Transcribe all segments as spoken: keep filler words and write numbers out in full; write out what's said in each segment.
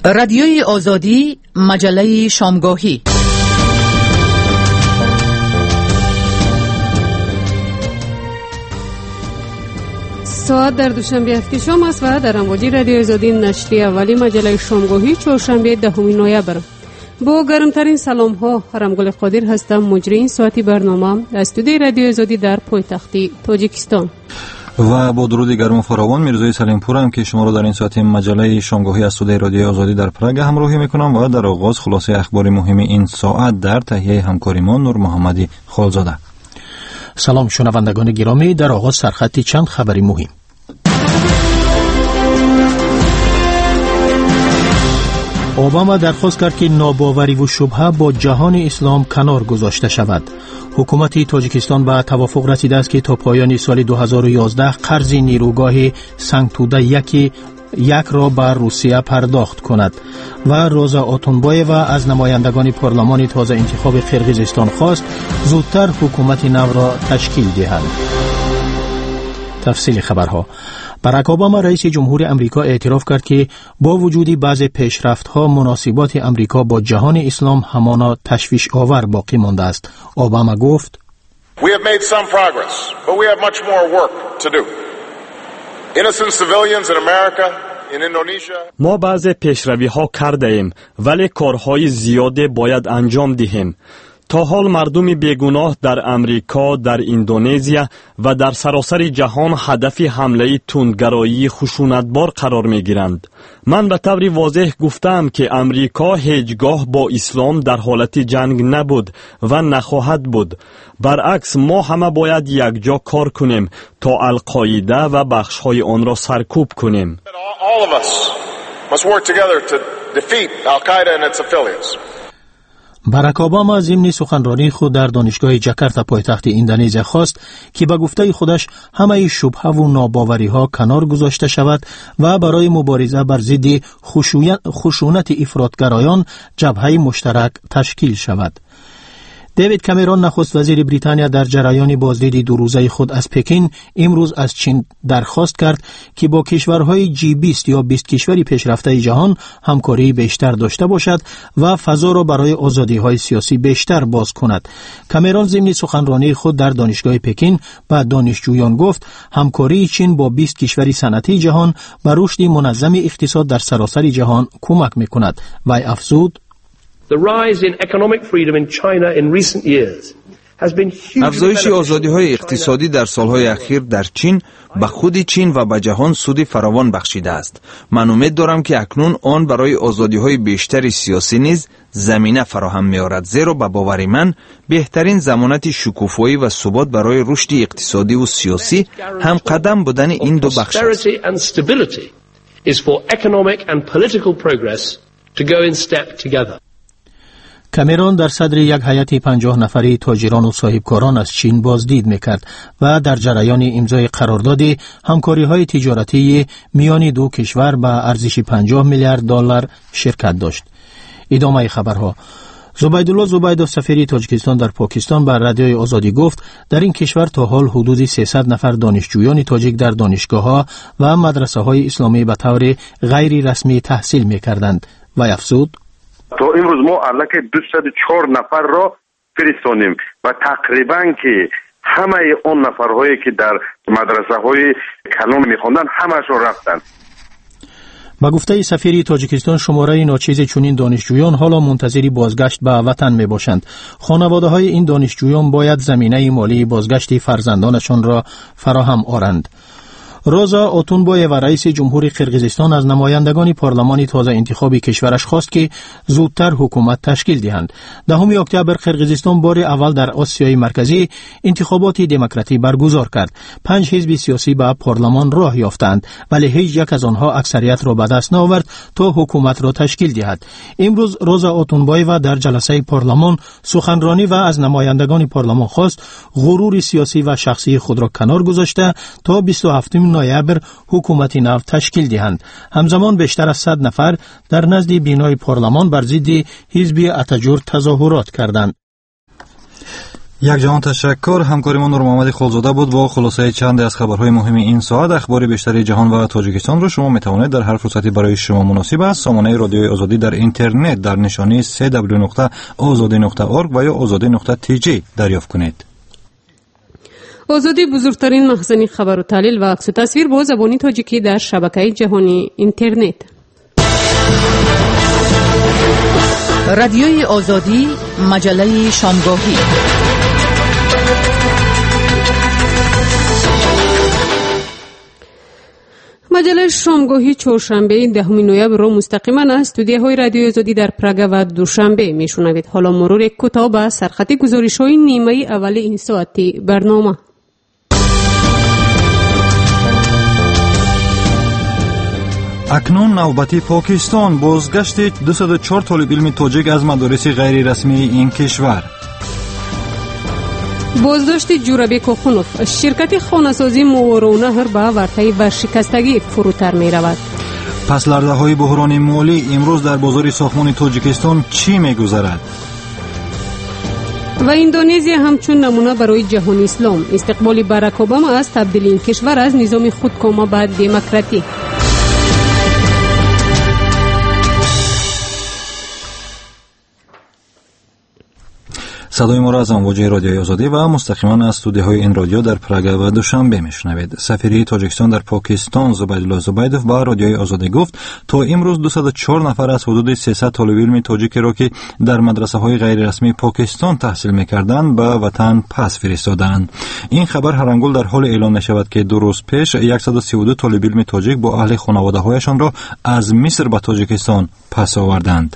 رادیوی آزادی، مجله شامگاهی. ساعت در دوشنبه هفته شام است و در امواج رادیو آزادی نشریه اولی مجله شامگاهی چهارشنبه دهم نوامبر. با گرمترین سلام ها، رمگل قادر هستم، مجری این ساعتی برنامه از استودیوی رادیو آزادی در پایتخت تاجیکستان. و با درود گرم و فراوان میرزای سلیمپور هم که شما را در این ساعت مجله شامگاهی از استودیوی رادیو آزادی در پراگ همراهی میکنم و در آغاز خلاصه اخبار مهم این ساعت در تهیه همکاریمان نور محمدی خالزاده. سلام شنوندگان گرامی، در آغاز سرخطی چند خبری مهم. اوباما درخواست کرد که ناباوری و شبهه با جهان اسلام کنار گذاشته شود. حکومت تاجیکستان به توافق رسیده است که تا پایان سال دو هزار و یازده قرض نیروگاه سنگتوده یکی یک را بر روسیه پرداخت کند و روزا آتونبایو از نمایندگان پارلمان تازه انتخاب قرقیزستان خواست زودتر حکومت نو را تشکیل دهند. تفصیل خبرها. باراک اوباما رئیس جمهور امریکا اعتراف کرد که با وجود بعض پیشرفت‌ها مناسبات امریکا با جهان اسلام همانا تشویش آور باقی مانده است. اوباما گفت: We have made some progress, but we have much more work to do. Innocent civilians in America, in Indonesia. ما بعض پیشروی‌ها کرده ایم ولی کارهای زیاده باید انجام دهیم. تا حال مردم بیگناه در امریکا، در اندونزیا و در سراسر جهان هدف حمله تندگرایی خشونتبار قرار می گیرند. من به طور واضح گفتم که امریکا هیچگاه با اسلام در حالت جنگ نبود و نخواهد بود. برعکس ما همه باید یک جا کار کنیم تا القاعده و بخش‌های آن را سرکوب کنیم. All of us must work together to defeat Al-Qaeda and its affiliates. باراک اوباما ضمن سخنرانی خود در دانشگاه جاکارتا پایتخت اندونزیا خواست که به گفته خودش همه شبهه و ناباوری ها کنار گذاشته شود و برای مبارزه بر ضد خشونت افراطگرایان جبهه مشترک تشکیل شود. دیوید کامرون نخست وزیر بریتانیا در جریان بازدید دو روزه خود از پکین امروز از چین درخواست کرد که با کشورهای جی بیست یا بیست کشوری پیشرفته جهان همکاری بیشتر داشته باشد و فضا را برای آزادی‌های سیاسی بیشتر باز کند. کامرون ضمن سخنرانی خود در دانشگاه پکین به دانشجویان گفت همکاری چین با بیست کشور صنعتی جهان به رشد منظم اقتصاد در سراسر جهان کمک می‌کند و افزود: The rise in economic freedom in China in recent years has been huge. افزایش آزادی‌های اقتصادی در سالهای اخیر در چین به خود چین و به جهان سود فراوان بخشیده است. من امید دارم که اکنون آن برای آزادی‌های بیشتر سیاسی نیز زمینه فراهم می‌آورد، زیرا به باور من بهترین ضمانت شکوفایی و ثبات برای رشد اقتصادی و سیاسی هم قدم بودن این دو بخش است. is for economic and political progress to go in step together. کامرون در صدر یک هیئت پنجاه نفری تاجران و صاحبکاران از چین بازدید میکرد و در جریان امضای قرارداد همکاری‌های تجارتی میان دو کشور به ارزش پنجاه میلیارد دلار شرکت داشت. ادامه خبرها. زبیدالله زبیدوف سفیر تاجیکستان در پاکستان بر رادیوی آزادی گفت در این کشور تا حال حدود سیصد نفر دانشجویان تاجیک در دانشگاه‌ها و مدرسه‌های اسلامی به طور غیر رسمی تحصیل می‌کردند و افزود: تا امروز ما علاقه دویست و چهار نفر را فرستانیم و تقریبا که همه اون نفرهایی که در مدرسه های کلان میخواندن همشون رفتن. با گفته سفیر تاجیکستان شماره ناچیز چنین دانشجویان حالا منتظر بازگشت به وطن می باشند. خانواده های این دانشجویان باید زمینه مالی بازگشت فرزندانشان را فراهم آورند. روزا آتونبایو رئیس جمهور قرقیزستان از نمایندگان پارلمان تازه انتخابی کشورش خواست که زودتر حکومت تشکیل دهند. دهم اکتبر قرقیزستان بار اول در آسیای مرکزی انتخابات دموکراتی برگزار کرد. پنج حزب سیاسی به پارلمان راه یافتند ولی هیچ یک از آنها اکثریت را به دست نآورد تا حکومت را تشکیل دهد. امروز روزا آتونبایو در جلسه پارلمان سخنرانی و از نمایندگان پارلمان خواست غرور سیاسی و شخصی خود را کنار گذاشته تا بیست و هفتم نوامبر حکومت نو تشکیل دهند. همزمان بیشتر از صد نفر در نزد بینای پارلمان بر ضد حزب اتاجور تظاهرات کردند. یک جهان تشکر. همکارمان نور محمد خالزاده بود با خلاصه چند از خبرهای مهم این ساعت. اخبار بیشتر جهان و تاجیکستان را شما میتوانید در هر فرصتی برای شما مناسب است سامانه رادیوی آزادی در اینترنت در نشانی سه دبلیو نقطه آزادی نقطه اورگ و یا آزادی نقطه تی جی دریافت کنید. آزادی بزرگترین مخزن خبر و تحلیل و عکس و تصویر با زبان تاجیکی در شبکه جهانی اینترنت. رادیوی آزادی، مجله شامگاهی. مجله شامگاهی چهارشنبه دهم نوامبر را مستقیما از استودیوهای رادیوی آزادی در پراگ و دوشنبه میشنوید. حالا مرور کوتاه به سرخط گزارش‌های نیمه اول این ساعتی برنامه. اکنون نوبتی پاکستان، بازگشت دویست و چهار طالب علم تاجیک از مدارس غیر رسمی این کشور. بازداشت جورابک خونوف، شرکت خانه‌سازی موارونهر به ورطه ورشکستگی فروتر می رود. پس لرزه های بحران مالی امروز در بازار ساختمان تاجیکستان چی می گذرد؟ و اندونزیا همچون نمونه برای جهان اسلام، استقبال باراک اوباما از تبدیل این کشور از نظام خودکامه به دموکراتی. صدای ما را از امواج رادیوی آزادی و مستقیما از استودیوهای این رادیو در پراگ و دوشنبه میشنوید. سفیر تاجیکستان در پاکستان زبیدالله زبیدوف با رادیوی آزادی گفت تا امروز دویست و چهار نفر از حدود سیصد طالب علم تاجیک را که در مدرسه های غیر رسمی پاکستان تحصیل میکردند به وطن پس فرستادند. این خبر هرانگول در حال اعلان نشود که دو روز پیش صد و سی و دو طالب علم تاجیک با اهل خانواده هایشان را از مصر به تاجیکستان پس آوردند.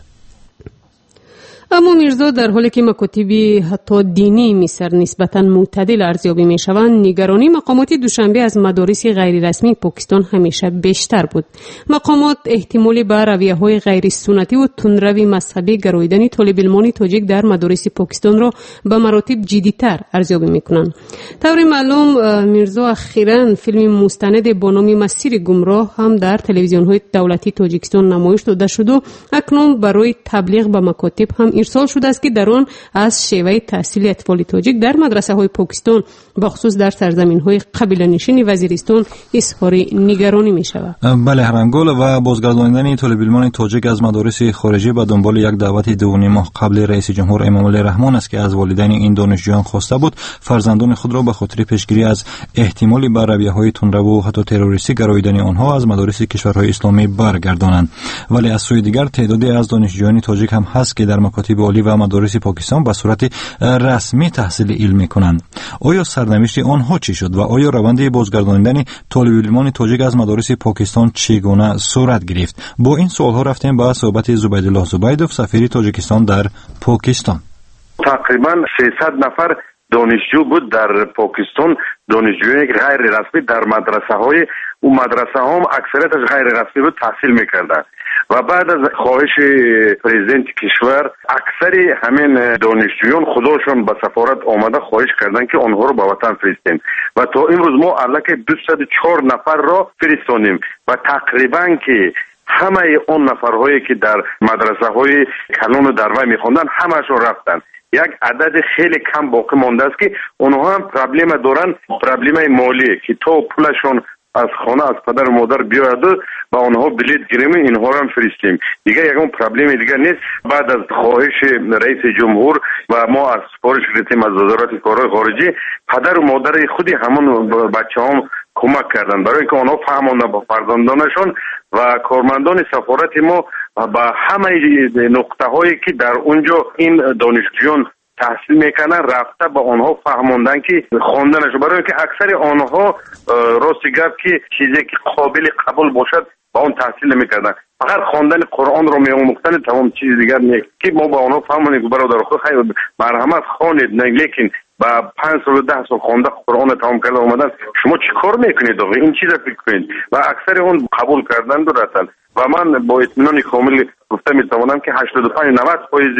اما میرزا در حالی که مکاتب حتی دینی مصر نسبتاً معتدل ارزیابی می شوند، نگرانی مقامات دوشنبه از مدارس غیر رسمی پاکستان همیشه بیشتر بود. مقامات احتمال به رویه‌های غیر سنتی و تندروی مذهبی گراییدن طالب علمان تاجیک در مدارس پاکستان را به مراتب جدی‌تر ارزیابی می‌کنند. طور معلوم میرزا اخیراً فیلم مستند با نام مسیر گمراه هم در تلویزیون‌های دولتی تاجیکستان نمایش داده شد و اکنون برای تبلیغ به مکاتب هم ارسال شده است که در آن از شیوه تحصیل اطفال تاجیک در مدرسه های پاکستان بخصوص در سرزمین های قبیله نشین وزیرستان اظهار نگرانی می شود. بله، هرانگول و بازگرداندن طالب علمان تاجیک از مدارس خارجی به دنبال یک دعوت دو نیم ماه قبل رئیس جمهور امامعلی رحمان است که از والدین این دانشجویان خواسته بود فرزندان خود را به خاطر پیشگیری از احتمال بر رویه‌های تندرو و حتی تروریستی گراییدن آنها از مدارس کشورهای اسلامی برگردانند. ولی از سوی دیگر تعدادی از دانشجویان تاجیک هم هست که در مکاتب عالی و مدارس پاکستان به صورت رسمی تحصیل علم می‌کنند. آیا سرنوشت آنها چی شد و آیا روند بازگرداندن طالب علمان تاجیک از مدارس پاکستان چگونه صورت گرفت؟ با این سوال‌ها رفتیم با صحبت زبیدالله زبیدوف، سفیر تاجیکستان در پاکستان. تقریبا سیصد نفر دانشجو بود در پاکستان، دانشجویان غیر رسمی در مدرسه های او مدرسه ها هم اکثریتش غیر رسمی بود تحصیل میکردن و بعد از خواهش پرزیدنت کشور اکثری همین دانشجویان خودشون به سفارت آمده خواهش کردن که آنها رو به وطن فرستیم و تا امروز ما الک دویست و چهار نفر را فرستادیم و تقریبا که همه اون نفرهایی که در مدرسه های کلان و دروای میخوندن همشون رفتن. یک عدد خیلی کم باقی مانده است که اونها هم پرابلم دارن، پرابلم مالی که تو پولشون از خانه از پدر و مادر بیاید و با اونها بلیط گیریم اینها رو هم فرستیم. دیگه یکم پرابلم دیگه نیست. بعد از خواهش رئیس جمهور و ما از سفارش گرفتیم از وزارت کارهای خارجی، پدر و مادر خودی همون بچه‌هام کمک کردن برای اینکه اونها فهموندن با فرزندانشون و کارمندان سفارت ما با همه نقطه هایی که در اونجا این دانشجویان تحصیل میکنن رفته با آنها فهموندن که خواندنش، برای اینکه اکثر آنها راست گپ که چیزی که قابل قبول باشد با اون تحصیل نمیکردن، فقط خواندن قرآن رو میآموختن، تمام چیز دیگر نه که ما با آنها فهموندیم که برادر خود خیلی مرحمت خوانید نه، لیکن با پنج سال و ده سال خونده قرآن تمام کرده اومدن شما چی کار میکنید آقا این چیز فکر کنید و اکثر اون قبول کردن دو رفتن و من با اطمینان کامل گفته میتوانم که هشتاد و پنج نود درصد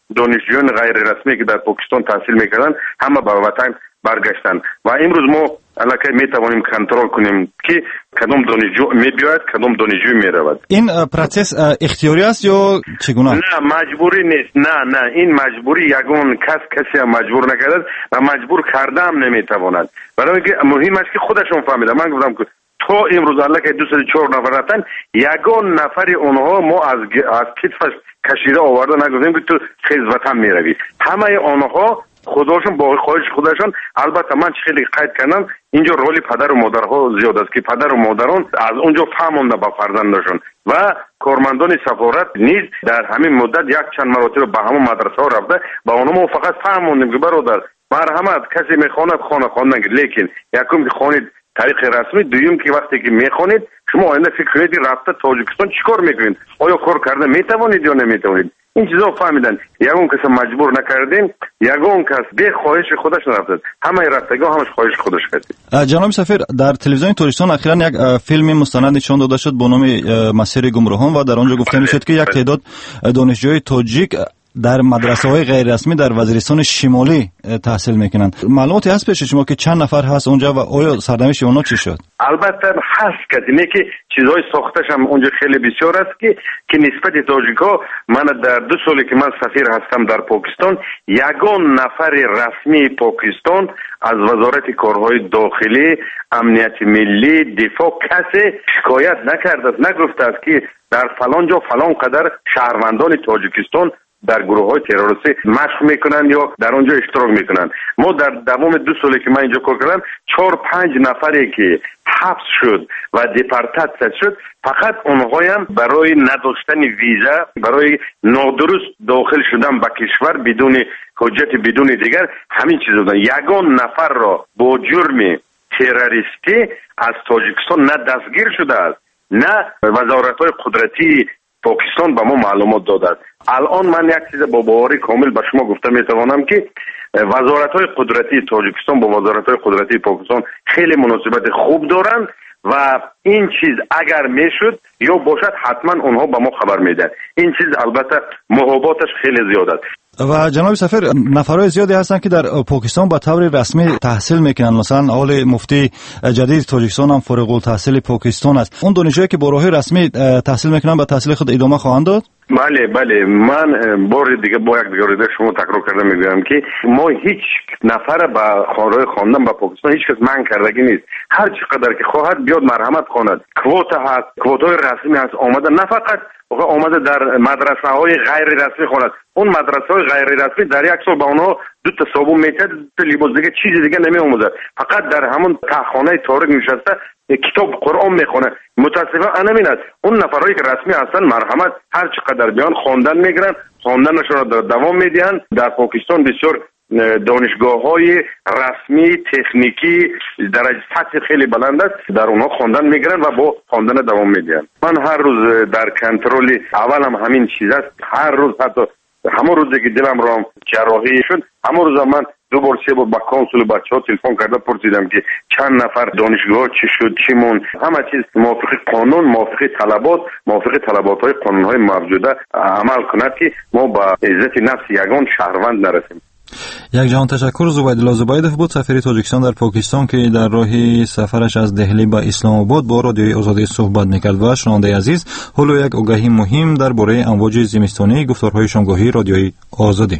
دانشجویان غیر رسمی که در پاکستان تحصیل میکردن همه به وطن برگشتن و امروز ما الکی میتوانیم کنترل کنیم که کدام دانشجو میبیاید کدام دانشجو میرود. این پروسس اختیاری است یا چگونه؟ نه مجبوری نیست. نه نه این مجبوری یگان کس کسی هم مجبور نکرده و مجبور کرده هم نمیتواند. برای اینکه مهم است که خودشون فهمیدن. من گفتم که تا امروز الکی دویست و چهار نفر رفتن یگان نفر اونها ما از از کتفش کشیده آورده نگفتیم که تو خیز وطن میروی. همه آنها خودشون با خواهش خودشون البته من خیلی قید کردم اینجا رول پدر و مادرها زیاد است که پدر و مادران از اونجا فهمونده با فرزندشون و کارمندان سفارت نیز در همین مدت یک چند مراتب به همون مدرسه ها رفته با اونها ما فقط فهموندیم که برادر مرحمت کسی میخواند خانه خواندن لیکن یکم که خوانید طریق رسمی، دویم که وقتی که میخوانید شما آینده فکر کنید رفته تاجیکستان چیکار میکنید، آیا کار کرده میتوانید یا نمیتوانید. این چیزا فهمیدن یگان کس مجبور نکردیم، یگان کس به خواهش خودش نرفته، همه رفتگاه همش خواهش خودش کرد. جناب سفیر، در تلویزیون تاجیکستان اخیراً یک فیلم مستند نشان داده شد با نام مسیر گمراهان و در آنجا گفته میشد که یک تعداد دانشجوی تاجیک در مدرسه های غیر رسمی در وزیرستان شمالی تحصیل میکنند. معلوماتی هست پیش شما که چند نفر هست اونجا و آیا سرنوشت اونها چی شد؟ البته هست که اینه که چیزهای ساختش هم اونجا خیلی بسیار است که که نسبت تاجیکا من در دو سالی که من سفیر هستم در پاکستان یگان نفر رسمی پاکستان از وزارت کارهای داخلی، امنیت ملی، دفاع کسی شکایت نکرده است، نگفته است که در فلان جا فلان قدر شهروندان تاجیکستان در گروه های تروریستی مشق میکنن یا در اونجا اشتراک میکنن. ما در دوام دو سالی که من اینجا کار کردم چهار پنج نفری که حبس شد و دیپارتات شد فقط اونها هم برای نداشتن ویزا، برای نادرست داخل شدن به کشور بدون حجت بدون دیگر همین چیز بودن. یگان نفر را با جرم تروریستی از تاجیکستان نه دستگیر شده است نه وزارت های قدرتی پاکستان به ما معلومات داده است. الان من یک چیز با باوری کامل به شما گفته میتوانم که وزارت های قدرتی تاجیکستان با وزارت های قدرتی پاکستان خیلی مناسبت خوب دارند و این چیز اگر میشد یا باشد حتما اونها به ما خبر میدن. این چیز البته محاباتش خیلی زیاد است. و جناب سفیر، نفرای زیادی هستن که در پاکستان با طور رسمی تحصیل میکنن. مثلا آل مفتی جدید تاجیکستان هم فارغ التحصیل پاکستان است. اون دانشجویی که با راه رسمی تحصیل میکنن به تحصیل خود ادامه خواهند داد؟ بله بله، من بار دیگه با یک دیگه دیگه شما تکرار کردم میگم که ما هیچ نفر با خانه خواندن با پاکستان هیچ کس منع کردگی نیست. هر چقدر که خواهد بیاد مرحمت خواند. کوتا هست، کوتای رسمی هست آمده، نه فقط آمده در مدرسه های غیر رسمی خواند. اون مدرسه های غیر رسمی در یک سال با اونها دو تا صابون میکرد، دو تا لباس دیگه چیز دیگه نمی آموزد، فقط در همون تخانه تاریک نشسته کتاب قرآن میخونه. متاسفانه انمین است. اون نفرایی که رسمی هستن مرحمت هر چقدر بیان خواندن میگیرن، خواندنشون رو دوام میدن. در پاکستان بسیار دانشگاه های رسمی تکنیکی درجه سطح خیلی بلند است، در اونها خواندن میگیرن و با خواندن دوام میدن. من هر روز در کنترل اولم همین چیز است. هر روز حتی همون روزی که دلم رو جراحی شد همون روز من دو بار سه بار با کانسول بچه‌ها تلفن کرده پرسیدم که چند نفر دانشگاه چی شد چی مون. همه چیز موافق قانون، موافق طلبات، موافق طلبات‌های قانون‌های موجوده عمل کند که ما با عزت نفس یگان شهروند نرسیم. یک جهان تشکر. زبیدالله زبیدوف بود، سفیر تاجیکستان در پاکستان که در راه سفرش از دهلی به اسلام آباد با رادیوی آزادی صحبت میکرد. و شنونده عزیز، حالا یک آگهی مهم درباره امواج زمستانی گفتارهای شامگاهی رادیوی آزادی.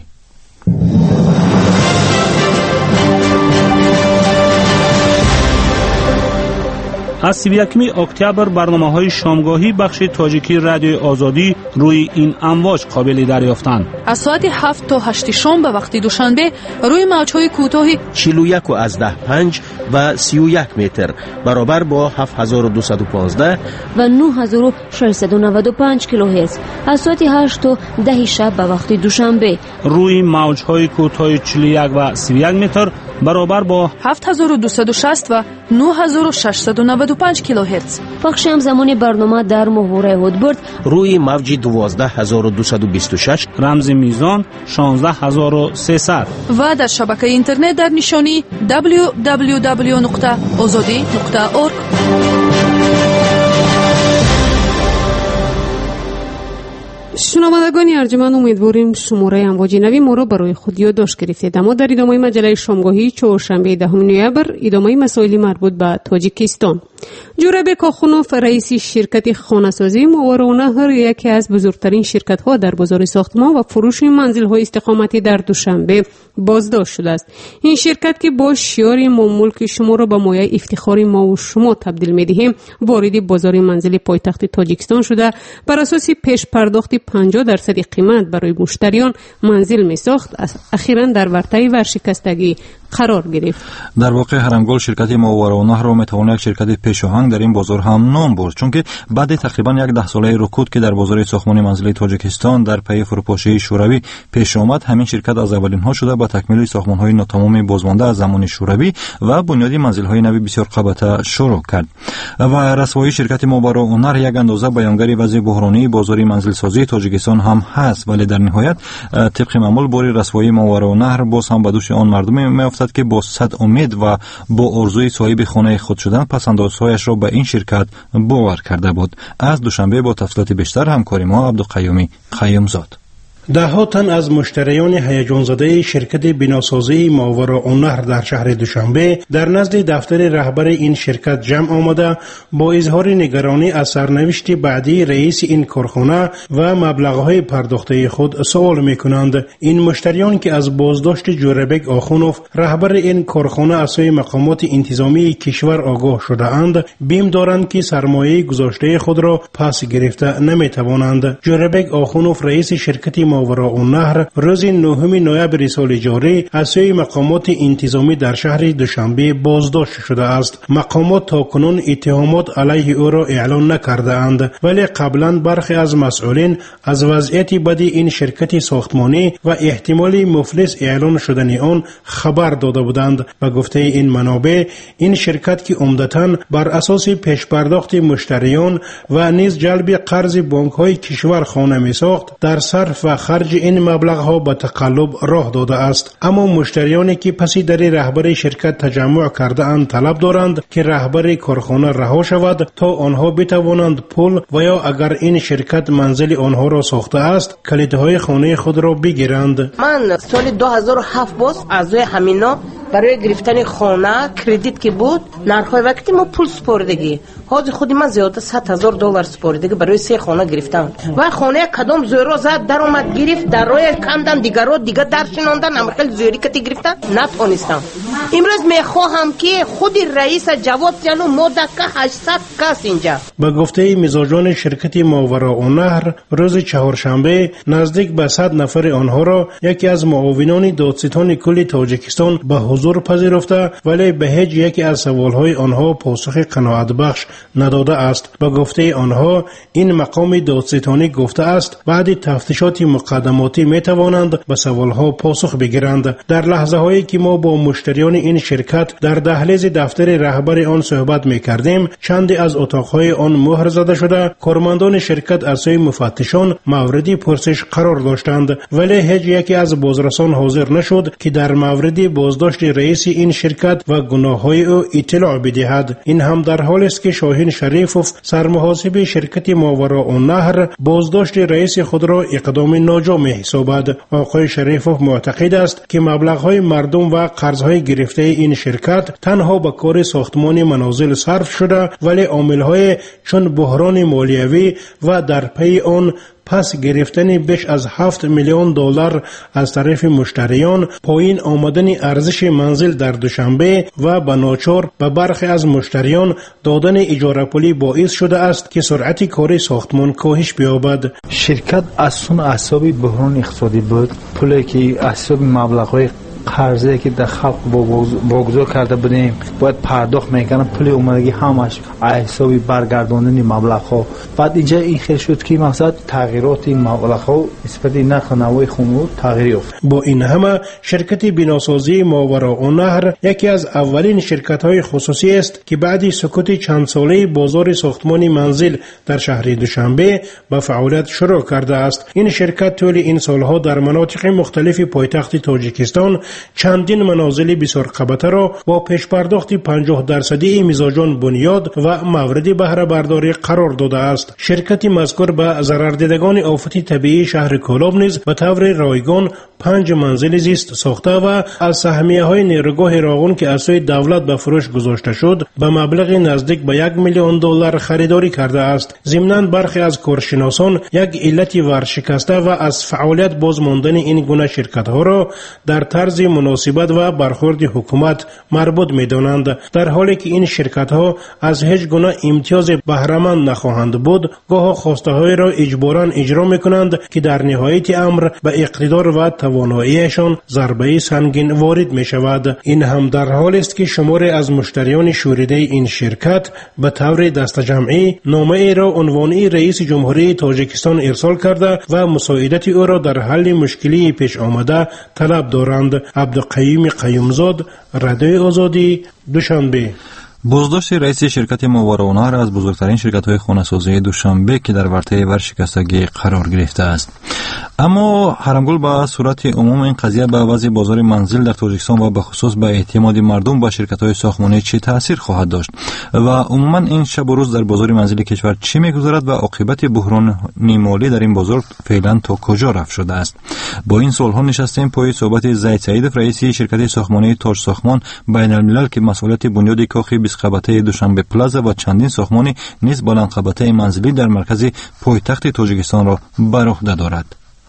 از سی و یکم اکتبر برنامه‌های شامگاهی بخش تاجیکی رادیوی آزادی روی این امواج قابل دریافتند. از ساعت هفت تا هشت شام به وقت دوشنبه روی موج‌های کوتاه چهل و یک و از ده پنج و سی و یک متر برابر با هفت هزار و دویست و پانزده و نه هزار و ششصد و نود و پنج کیلوهرتز از ساعت هشت تا ده شب به وقت دوشنبه روی موج‌های کوتاه چهل و یک و سی و یک متر برابر با هفت هزار و دویست و شصت و نه هزار و ششصد و نود و پنج کیلوهرتز. پخش همزمان برنامه در محور هودبرد روی موج دوازده هزار و دویست و بیست و شش رمز میزان شانزده هزار و سیصد و در شبکه اینترنت در نشانی دبلیو دبلیو دبلیو نقطه آزادی نقطه اورگ. شنوندگان ارجمند، امیدواریم شماره امواج نوی ما را برای خود یادداشت گرفتید. اما در ادامه مجله شامگاهی چهارشنبه دهم نوامبر ادامه مسائل مربوط به تاجیکستان. جوربک آخونوف رئیس شرکت خانه‌سازی ماورالنهر، یکی از بزرگترین شرکت‌ها در بازار ساختمان و فروش منزل‌های استقامتی، در دوشنبه بازداشت شده است. این شرکت که با شعار ما ملک شما را به مایه افتخار ما و شما تبدیل می‌دهیم وارد بازار منزل پایتخت تاجیکستان شده، بر اساس پیش پرداخت پنجاه درصد قیمت برای مشتریان منزل می‌ساخت، اخیراً در ورطه ورشکستگی قرار گرفت. در واقع هرمگل شرکت ماورالنهر را می‌تواند یک شرکت پیشاهنگ در این بازار هم نام برد، چون که بعد تقریباً یک ده ساله رکود که در بازار ساختمان منزلی تاجیکستان در پی فروپاشی شوروی پیش آمد، همین شرکت از اولین ها شده با تکمیل ساختمان‌های ناتمام بازمانده از زمان شوروی و بنیادی منزل‌های نوی بسیار قبطه شروع کرد. و رسوایی شرکت ماورالنهر یک اندازه بیانگر وضع بحرانی بازار منزل‌سازی تاجیکستان هم هست، ولی در نهایت طبق معمول باری رسوایی ماورالنهر باز هم به دوش آن مردم میافتد که با صد امید و با آرزوی صاحب خانه خود شدن پسندازهایش را به این شرکت باور کرده بود. از دوشنبه با تفصیلات بیشتر همکاری ما عبدالقیومی قیومزاد. ده ها تن از مشتریان هیجان زده شرکت بناسازی ماورالنهر در شهر دوشنبه در نزد دفتر رهبر این شرکت جمع آمده با اظهار نگرانی از سرنوشت بعدی رئیس این کارخانه و مبلغ‌های پرداخته خود سوال می‌کنند. این مشتریان که از بازداشت جوربک آخونوف رهبر این کارخانه از سوی مقامات انتظامی کشور آگاه شده اند، بیم دارند که سرمایه گذاشته خود را پس گرفته نمی‌توانند. جوربک آخونوف رئیس شرکت ماورالنهر روز نهم نوامبر سال جاری از سوی مقامات انتظامی در شهر دوشنبه بازداشت شده است. مقامات تاکنون اتهامات علیه او را اعلان نکرده اند، ولی قبلا برخی از مسئولین از وضعیت بد این شرکت ساختمانی و احتمال مفلس اعلان شدن آن خبر داده بودند. به گفته این منابع، این شرکت که عمدتاً بر اساس پیش پرداخت مشتریان و نیز جلب قرض بانک های کشور خانه می ساخت، در صرف و خرج این مبلغ ها به تقلب راه داده است. اما مشتریانی که پس در رهبر شرکت تجمع کرده اند طلب دارند که رهبر کارخانه رها شود تا آنها بتوانند پول و یا اگر این شرکت منزل آنها را ساخته است کلیدهای خانه خود را بگیرند. من سال دو هزار و هفت باز از همینا برای گرفتن خانه کردیت که بود نرخ‌های وقتی ما پول سپردگی حاضر خودی من زیاده صد هزار دلار سپردگی برای سه خانه گرفتم و خانه کدام زورا زد در اومد گرفت در روی کندن دیگر رو دیگر در شنوندن هم خیلی زوری کتی گرفتن نتونستم. امروز میخواهم که خودی رئیس جواد جلو مدکه هشتصد کس اینجا. به گفته مزاجان شرکت ماورالنهر روز چهارشنبه نزدیک به صد نفر آنها را یکی از معاونان دادستان کل تاجیکستان به حضور پذیرفته، ولی به هیچ یکی از سوالهای آنها پاسخ قناعت بخش نداده است. به گفته آنها این مقام دادستانی گفته است بعد تفتیشات مقدماتی می توانند به سوالها پاسخ بگیرند. در لحظه هایی که ما با مشتریان این شرکت در دهلیز دفتر رهبر آن صحبت می کردیم، چندی از اتاقهای آن مهر زده شده. کارمندان شرکت از سوی مفتشان موردی پرسش قرار داشتند، ولی هیچ یکی از بازرسان حاضر نشد که در مورد بازداشت رئیس این شرکت و گناههای او اطلاع بدهد. این هم در حالی است که شاهین شریفوف سرمحاسب شرکت ماورالنهر بازداشت رئیس خود را اقدام ناجام حسابد. آقای شریفوف معتقد است که مبلغ‌های مردم و قرض‌های گرفته این شرکت تنها به کار ساختمان منازل صرف شده، ولی عامل‌های چون بحران مالیوی و در پی آن پس گرفتن بیش از هفت میلیون دلار از طرف مشتریان، پایین آمدن ارزش منزل در دوشنبه و به ناچار به برخی از مشتریان دادن اجاره پولی باعث شده است که سرعت کار ساختمان کاهش بیابد. شرکت از سون اعصاب بحران اقتصادی بود، پولی که اعصاب مبلغ‌های قرضه که در خلق واگذار کرده بودیم باید پرداخت میکنم، پول اومدگی همش حسابی برگرداندن مبلغ ها. بعد اینجا این خیلی شد که مثلا تغییرات این مبلغ ها نسبت نرخ نوای خونه تغییر یافت. با این همه شرکت بناسازی ماورالنهر یکی از اولین شرکت های خصوصی است که بعد سکوت چند ساله بازار ساختمان منزل در شهر دوشنبه به فعالیت شروع کرده است. این شرکت طول این سالها در مناطق مختلف پایتخت تاجیکستان چندین منازل بسیار قبطه را با پیش پرداخت پنجاه درصدی مزاجان بنیاد و مورد بهره برداری قرار داده است. شرکت مذکور به ضرردیدگان آفت طبیعی شهر کولاب نیز به طور رایگان پنج منزل زیست ساخته و از سهمیه های نیروگاه راغون که از سوی دولت به فروش گذاشته شد به مبلغ نزدیک به یک میلیون دلار خریداری کرده است. ضمناً برخی از کارشناسان یک علت ورشکسته و از فعالیت باز ماندن این گونه شرکت ها را در طرز مناسبت و برخورد حکومت مربوط می دانند، در حالی که این شرکت ها از هیچ گونه امتیاز بهره مند نخواهند بود. گاه خواسته های را اجباراً اجرا می کنند که در نهایت امر به اقتدار و تواناییشان ضربه سنگین وارد می شود. این هم در حالی است که شماری از مشتریان شوریده این شرکت به طور دست جمعی نامه ای را عنوانی رئیس جمهوری تاجیکستان ارسال کرده و مساعدت او را در حل مشکلی پیش آمده طلب دارند. عبدالقیوم قیومزاد، رادیوی آزادی، دوشنبه. بازداشت رئیس شرکت ماوراءالنهر از بزرگترین شرکت‌های خانه‌سازی دوشنبه که در ورطه ورشکستگی قرار گرفته است. اما حرمگل به صورت عموم این قضیه به وضع بازار منزل در تاجیکستان و به خصوص به اعتماد مردم به شرکت‌های ساختمانی چه تأثیر خواهد داشت و عموما این شب و روز در بازار منزلی کشور چه می‌گذرد و عاقبت بحران مالی در این بازار فعلا تا کجا رفت شده است؟ با این سوال‌ها نشستیم پای صحبت زید سعیدов رئیس شرکت ساختمانی تاج ساختمان بین الملل که مسئولیت بنیاد کاخ بیست قبطه دوشنبه پلازا و چندین ساختمان نیز بلند قبطه منزلی در مرکز پایتخت تاجیکستان را بر عهده دارد.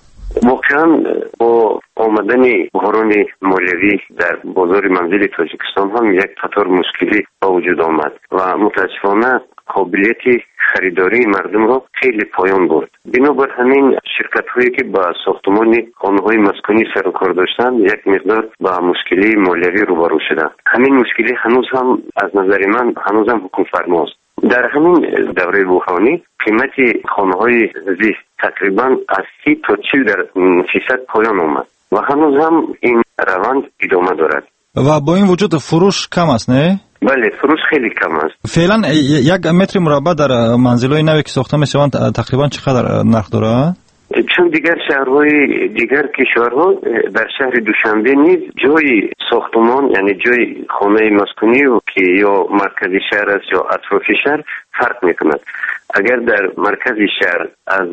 واقعا با آمدن بحران مالیوی در بازار منزلی تاجیکستان هم یک قطار مشکلی به وجود آمد و متاسفانه قابلیت خریداری مردم را خیلی پایان برد. بنابر همین شرکت هایی که با ساختمان خانه های مسکونی سر و کار داشتند یک مقدار با مشکلی مالیوی روبرو شدند. همین مشکلی هنوز هم از نظر من هنوز هم حکم فرماست. در همین دوره بحرانی قیمت خانه های زیست تقریبا از سی تا چهل درصد پایان آمد و هنوز هم این روند ادامه دارد. و با این وجود فروش کم است نه؟ بله، فروش خیلی کم است. فعلا یک متر مربع در منزل‌های نوی که ساخته میشوند تقریبا چقدر نرخ داره؟ چون دیگر شهرهای دیگر کشورها در شهر دوشنبه نیز جای ساختمان یعنی جای خانه مسکونی که یا مرکزی شهر است یا اطراف شهر فرق میکند. اگر در مرکزی شهر از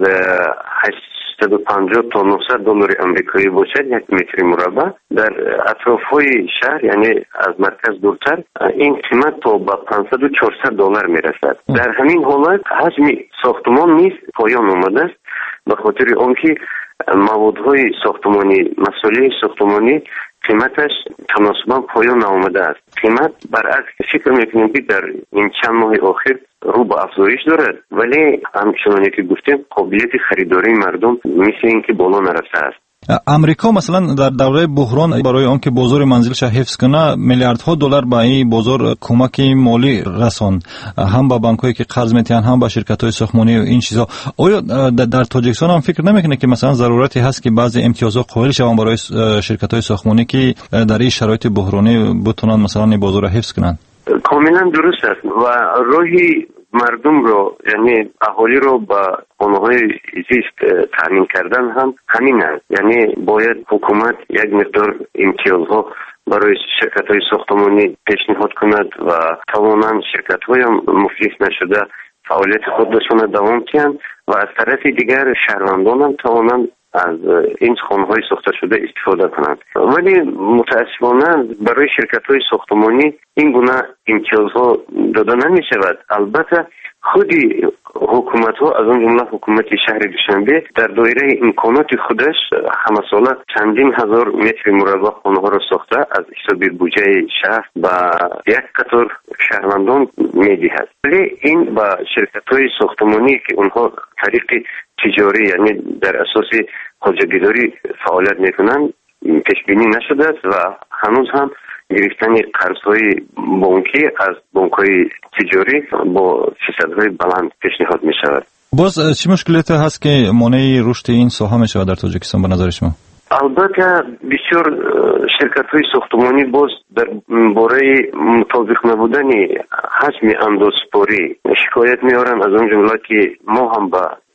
هشتصد و پنجاه تا نهصد دلار آمریکایی باشد یک متر مربع، در اطراف‌های شهر یعنی از مرکز دورتر این قیمت تا به پانصد و چهارصد دلار میرسد. در همین حالت حجم ساختمان نیز پایان آمده است به خاطر آنکه موادهای ساختمانی مسئله ساختمانی قیمتش تناسباً پایان آمده است. قیمت برعکس فکر میکنیم که در این چند ماه آخر رو به افزایش دارد، ولی همچنانی که گفتیم قابلیت خریداری مردم مثل اینکه بالا نرفته است. امریکا مثلا در دوره بحران برای آنکه بازار منزلش حفظ کنه میلیاردها دلار به این بازار کمک مالی رساند، هم به بانک‌هایی که قرض میتن هم به شرکت‌های ساختمانی و این چیزا. آیا در تاجیکستان هم فکر نمیکنه که مثلا ضرورتی هست که بعضی امتیازات قائل شوند برای شرکت‌های ساختمانی که در این شرایط بحرانی بتونن مثلا این بازار را حفظ کنن؟ کاملا درست است و راهی مردم رو یعنی اهالی رو با خانه‌های زیست تامین کردن هم همین است. یعنی باید حکومت یک مقدار امتیازها برای شرکت‌های ساختمانی پیشنهاد کند و توانند شرکت‌های مفلس نشده فعالیت خودشون دوام کنند و از طرف دیگر شهروندان هم توانند از این خانه‌های ساخته شده استفاده کنند. ولی متاسفانه برای شرکت‌های ساختمانی این گونه امتیازها داده نمی‌شود. البته خودی حکومت‌ها از اون جمله حکومت شهر دوشنبه در دایره امکانات خودش همه ساله چندین هزار متر مربع خانه‌ها را ساخته از حساب بودجه شهر و یک قطار شهروندان می‌دهد. ولی این با شرکت‌های ساختمانی که اونها طریق تجاری یعنی در اساس خودجگیداری فعالیت میکنند پیش بینی نشده است و هنوز هم گرفتن قرض‌های بانکی از بانک‌های تجاری با فیصدهای بلند پیشنهاد می‌شود. باز چه مشکلاتی هست که مانع رشد این ساحه می‌شود در تاجیکستان به نظر شما؟ البته بسیار شرکت‌های ساختمانی باز در باره مطابق نبودن حجم اندازه‌سپاری شکایت می‌آورند، از اون جمله که ما هم با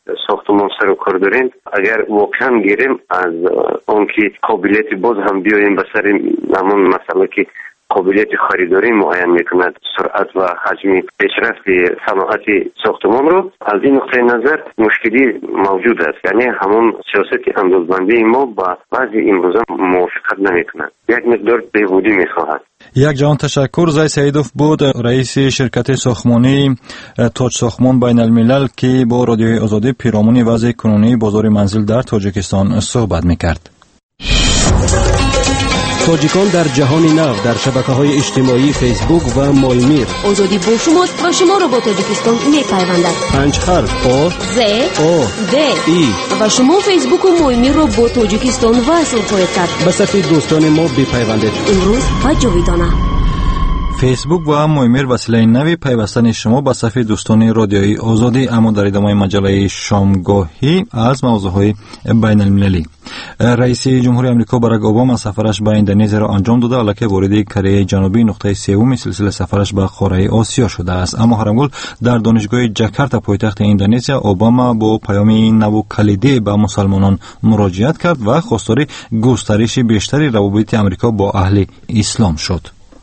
ساختمان سر و کار داریم، اگر واقعا گیریم از اون که قابلیت باز هم بیاییم به سر همون مسئله که قابلیت خریداری معین میکند سرعت و حجم پیشرفت صنعت ساختمان رو، از این نقطه نظر مشکلی موجود است. یعنی همون سیاست اندازبندی ما با بعضی امروزه موافقت نمیکند، یک مقدار بهبودی میخواهد. یک جهان تشکر. زای سعیدوف بود، رئیس شرکت ساختمانی تاج ساختمان بین الملل که با رادیوی آزادی پیرامون وضع کنونی بازار منزل در تاجیکستان صحبت میکرد. تاجیکان در جهان نو در شبکه‌های اجتماعی فیسبوک و مایمیر. آزادی با شماست و شما را با تاجیکستان می‌پیوندد. پنج حرف آ ز او د ای و شما فیسبوک و مایمیر را با تاجیکستان وصل خواهید کرد. به صفحه دوستان ما بپیوندید. امروز و جاویدانه. فیسبوک و مایمیر وسیله نوی پیوستن شما به صفحه دوستان رادیوی آزادی، اما در ادامه مجله شامگاهی از موضوعهای بین المللی. رئیس جمهوری آمریکا باراک اوباما سفرش به اندونزیا را انجام داده، البته وارد کره جنوبی نقطه سوم سلسله سفرش به قاره آسیا شده است. اما هرانگول در دانشگاه جاکارتا پایتخت اندونزیا اوباما با پیامی نو کلیدی به مسلمانان مراجعت کرد و خواستار گسترش بیشتری روابط آمریکا با اهل اسلام شد.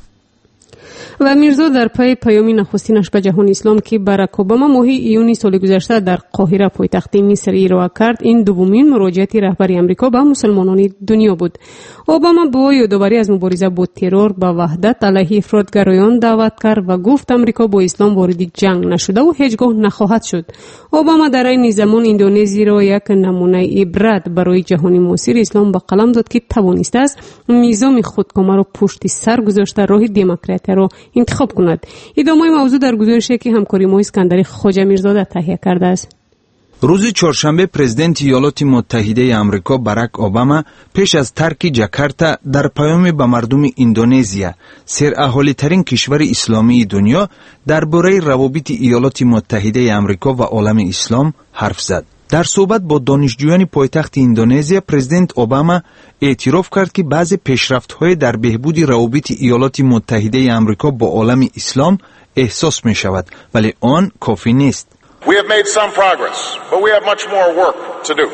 و میرزا در پای پیامی نخستینش به جهان اسلام که باراک اوباما ماه ایون سال گذشته در قاهره پایتخت مصر ایرا کرد، این دومین مراجعت رهبر آمریکا به مسلمانان دنیا بود. اوباما با یادآوری از مبارزه با ترور به وحدت علیه افراطگرایان دعوت کرد و گفت آمریکا با اسلام وارد جنگ نشده و هیچگاه نخواهد شد. اوباما در این زمان اندونزیا را یک نمونه عبرت برای جهان معاصر اسلام به قلم داد که توانسته است نظام خودکامه را پشت سر گذاشته راه دموکراسی را انتخاب کند. ادامه موضوع در گزارشی که همکاری ما اسکندر خواجه میرزاده تهیه کرده است. روز چهارشنبه پرزیدنت ایالات متحده آمریکا باراک اوباما پیش از ترک جاکارتا در پیامی به مردم اندونزیا، سراهالی ترین کشور اسلامی دنیا، درباره روابط ایالات متحده آمریکا و عالم اسلام حرف زد. در صحبت با دانشجویان پایتخت اندونزیا، پرزیدنت اوباما اعتراف کرد که بعضی پیشرفت‌های در بهبود روابط ایالات متحده آمریکا با عالم اسلام احساس می شود، ولی آن کافی نیست. We have made some progress, but we have much more work to do.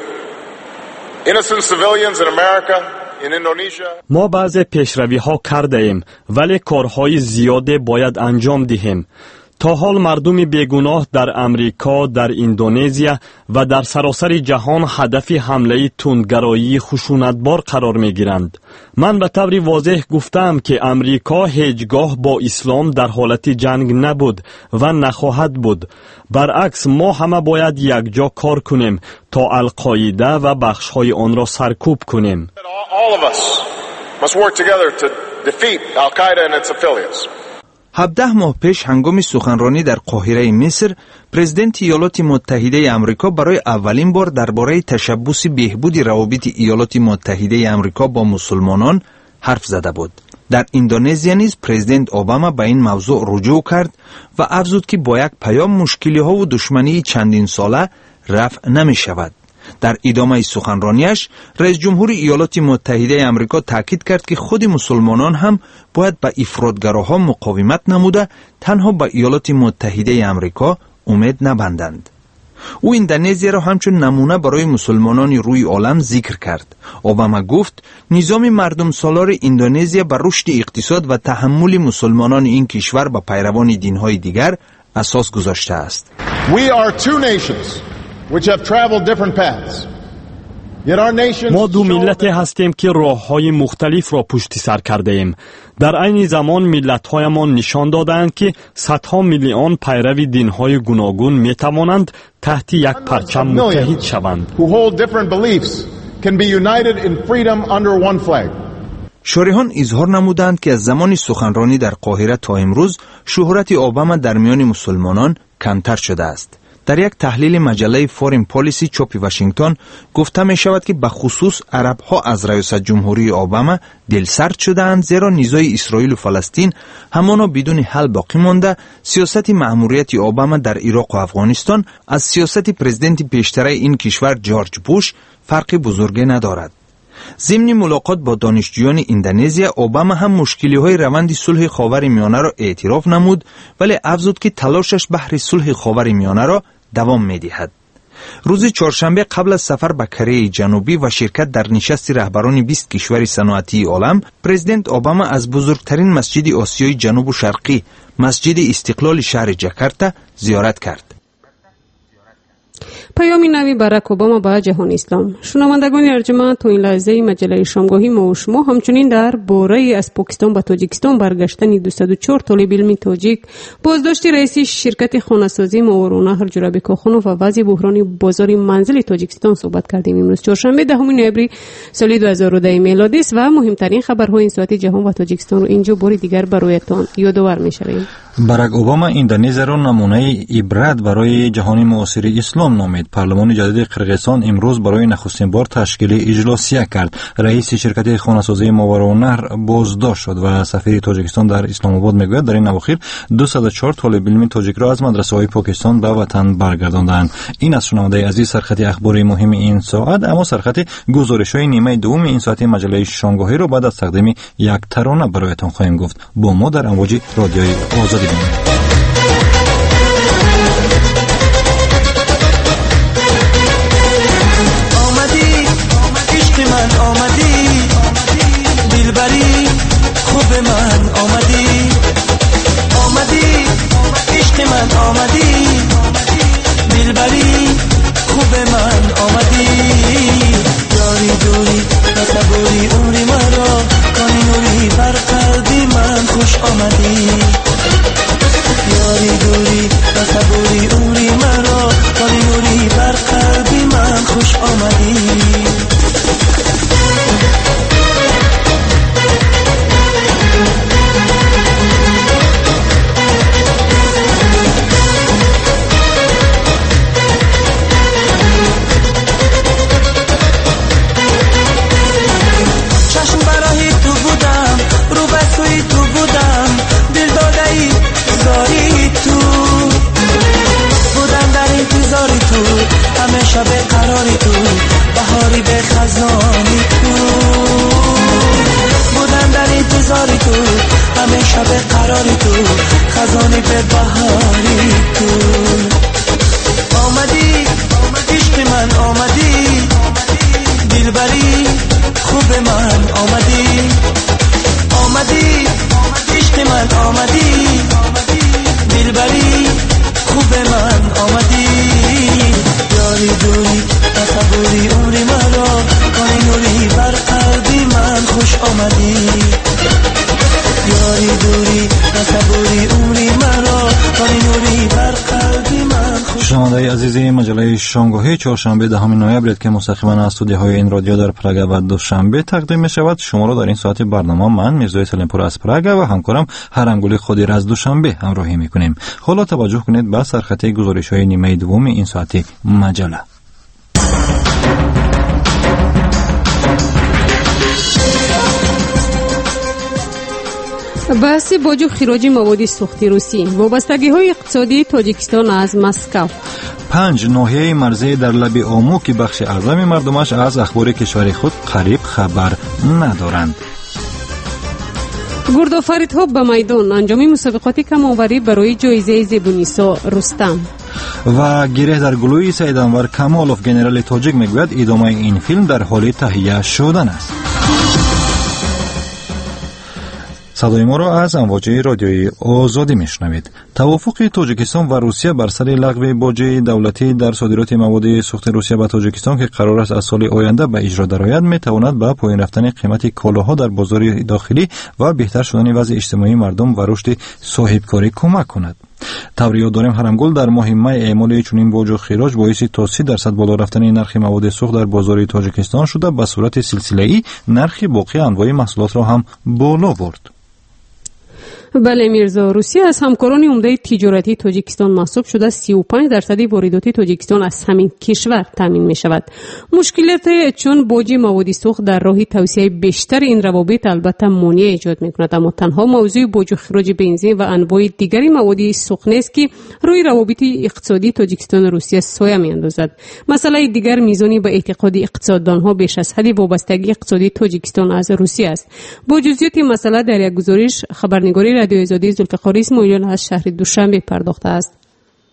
Innocent civilians in America, in Indonesia. ما بعض پیشروی ها کرده ایم، ولی کارهای زیاده باید انجام دهیم. تا حال مردم بیگناه در امریکا، در اندونزیا و در سراسر جهان هدف حمله تندگرایی خشونتبار قرار می گیرند. من به طور واضح گفتم که امریکا هیچگاه با اسلام در حالت جنگ نبود و نخواهد بود. برعکس ما همه باید یک جا کار کنیم تا القاعده و بخش‌های آن را سرکوب کنیم. All of us must work together to defeat Al-Qaeda and its affiliates. هفده ماه پیش هنگام سخنرانی در قاهره مصر، پرزیدنت ایالات متحده آمریکا برای اولین بار درباره تشبث بهبود روابط ایالات متحده آمریکا با مسلمانان حرف زده بود. در اندونزیا نیز پرزیدنت اوباما به این موضوع رجوع کرد و افزود که با یک پیام مشکلی ها و دشمنی چندین ساله رفع نمی شود. در ادامه سخنرانیش، رئیس جمهور ایالات متحده آمریکا تاکید کرد که خود مسلمانان هم باید به افراطگراها مقاومت نموده تنها به ایالات متحده آمریکا امید نبندند. او اندونزیا را همچون نمونه برای مسلمانان روی عالم ذکر کرد. اوباما گفت نظام مردم سالار اندونزیا بر رشد اقتصاد و تحمل مسلمانان این کشور به پیروان دین‌های دیگر اساس گذاشته است. We are two nations which have traveled different paths. Yet our nations ما دو ملت هستیم که راه‌های مختلف را پشت سر کرده ایم. در عین زمان ملت‌هایمان نشان دادند که صدها میلیون پیرو دین‌های گوناگون می‌توانند تحت یک پرچم متحد شوند. who hold different beliefs can be united in freedom under one flag. شارحان اظهار نمودند که از زمان سخنرانی در قاهره تا امروز شهرت اوباما در میان مسلمانان کمتر شده است. در یک تحلیل مجله فورین پالیسی چاپ واشنگتن گفته می شود که به خصوص عرب ها از ریاست جمهوری اوباما دلسرد شدند، زیرا نزاع اسرائیل و فلسطین همانا بدون حل باقی مانده. سیاست مأموریت اوباما در عراق و افغانستان از سیاست پرزیدنت پیشتر این کشور جورج بوش فرق بزرگی ندارد. ضمن ملاقات با دانشجویان اندونزیا، اوباما هم مشکلی‌های روند صلح خاورمیانه را اعتراف نمود، ولی افزود که تلاشش بهر صلح خاورمیانه را دوام می‌دهد. روز چهارشنبه قبل از سفر به کره جنوبی و شرکت در نشست رهبران بیست کشور صنعتی عالم، پرزیدنت اوباما از بزرگترین مسجد آسیای جنوب و شرقی، مسجد استقلال شهر جاکارتا زیارت کرد. پیامی نوی باراک اوباما به جهان اسلام. شنوندگان ارجمند، تو این لحظه مجله شامگاهی ما و شما همچنین در باره از پاکستان به تاجیکستان برگشتن دویست و چهار طالب علم تاجیک، بازداشت رئیس شرکت خانه‌سازی ماورانهر جرابی کاخونوف و وضع بحرانی بازار منزل تاجیکستان صحبت کردیم. امروز چهارشنبه دهم نوامبر سال دو هزار و ده میلادی است و مهمترین خبرهای این ساعت جهان و تاجیکستان رو اینجا بار دیگر برایتان یادآور می‌شویم. باراک اوباما اندونزیا را نمونه عبرت برای جهان معاصر اسلام نامید. پارلمان جدید قرقیزستان امروز برای نخستین بار تشکیل اجلاسیه کرد. رئیس شرکت خانه‌سازی ماورانهر بازداشت شد و سفیر تاجیکستان در اسلام آباد میگوید در این اواخر دویست و چهار طالب علم تاجیک را از مدرسه‌های پاکستان به وطن برگرداندند. این از شنونده عزیز سرخط اخباری مهم این ساعت، اما سرخط گزارش‌های نیمه دوم این ساعت مجله شامگاهی را بعد از تقدیم یک ترانه برایتان خواهیم گفت. با ما در امواج رادیوی آزادی باشید. شنوندگان عزیز مجله شامگاهی چهارشنبه دهم نوامبر که مستقیما از استودیوهای این رادیو در پراگ و دوشنبه تقدیم می شود. شما را در این ساعت برنامه من میرزا سلیمپور از پراگ و همکارم هرنگولی خودیر از دوشنبه همراهی می کنیم. حالا توجه کنید به سرخط گزارش‌های نیمه دوم این ساعت مجله. بحث باج و خراج مواد سوختی روسی، وابستگی‌های اقتصادی تاجیکستان از مسکو. پنج ناحیه مرزی در لب آمو که بخش اعظم مردمش از اخبار کشور خود قریب خبر ندارند. گردآفریدها به میدان، انجام مسابقات کم‌آوری برای جایزه زیبونیسا رستم. و گره در گلوی سید انور کمالوف گنرال تاجیک میگوید ادامه این فیلم در حال تهیه شدن است. صدای ما را از امواج رادیوی آزادی میشنوید. توافق تاجیکستان و روسیه بر سر لغو باج دولتی در صادرات مواد سوخت روسیه به تاجیکستان که قرار است از سال آینده به اجرا درآید میتواند به پایین رفتن قیمت کالاها در بازار داخلی و بهتر شدن وضع اجتماعی مردم و رشد صاحبکاری کمک کند. تبریات داریم هرمگل در ماه می اعمال چنین باج و خراج باعث تا سی درصد بالا رفتن نرخ مواد سوخت در بازار تاجیکستان شده، به صورت سلسله‌ای نرخ باقی انواع محصولات را هم بالا برد. بله میرزا، روسیه از همکاران عمده تجارتی تاجیکستان محسوب شده سی و پنج درصد واردات تاجیکستان از همین کشور تامین می شود. مشکلات چون باج مواد سوخت در راه توسعه بیشتر این روابط البته مانع ایجاد می کند، اما تنها موضوع باج و خراج بنزین و انواع دیگری مواد سوخت نیست که روی روابط اقتصادی تاجیکستان و روسیه سایه می اندازد. مسئله دیگر میزانی به اعتقاد اقتصاددانها بیش از حد وابستگی اقتصادی تاجیکستان از روسیه است. با جزئیات این مسئله در یک گزارش خبرنگاری رادیو آزادی ذوالفقار اسماعیلیان از شهر دوشنبه پرداخته است.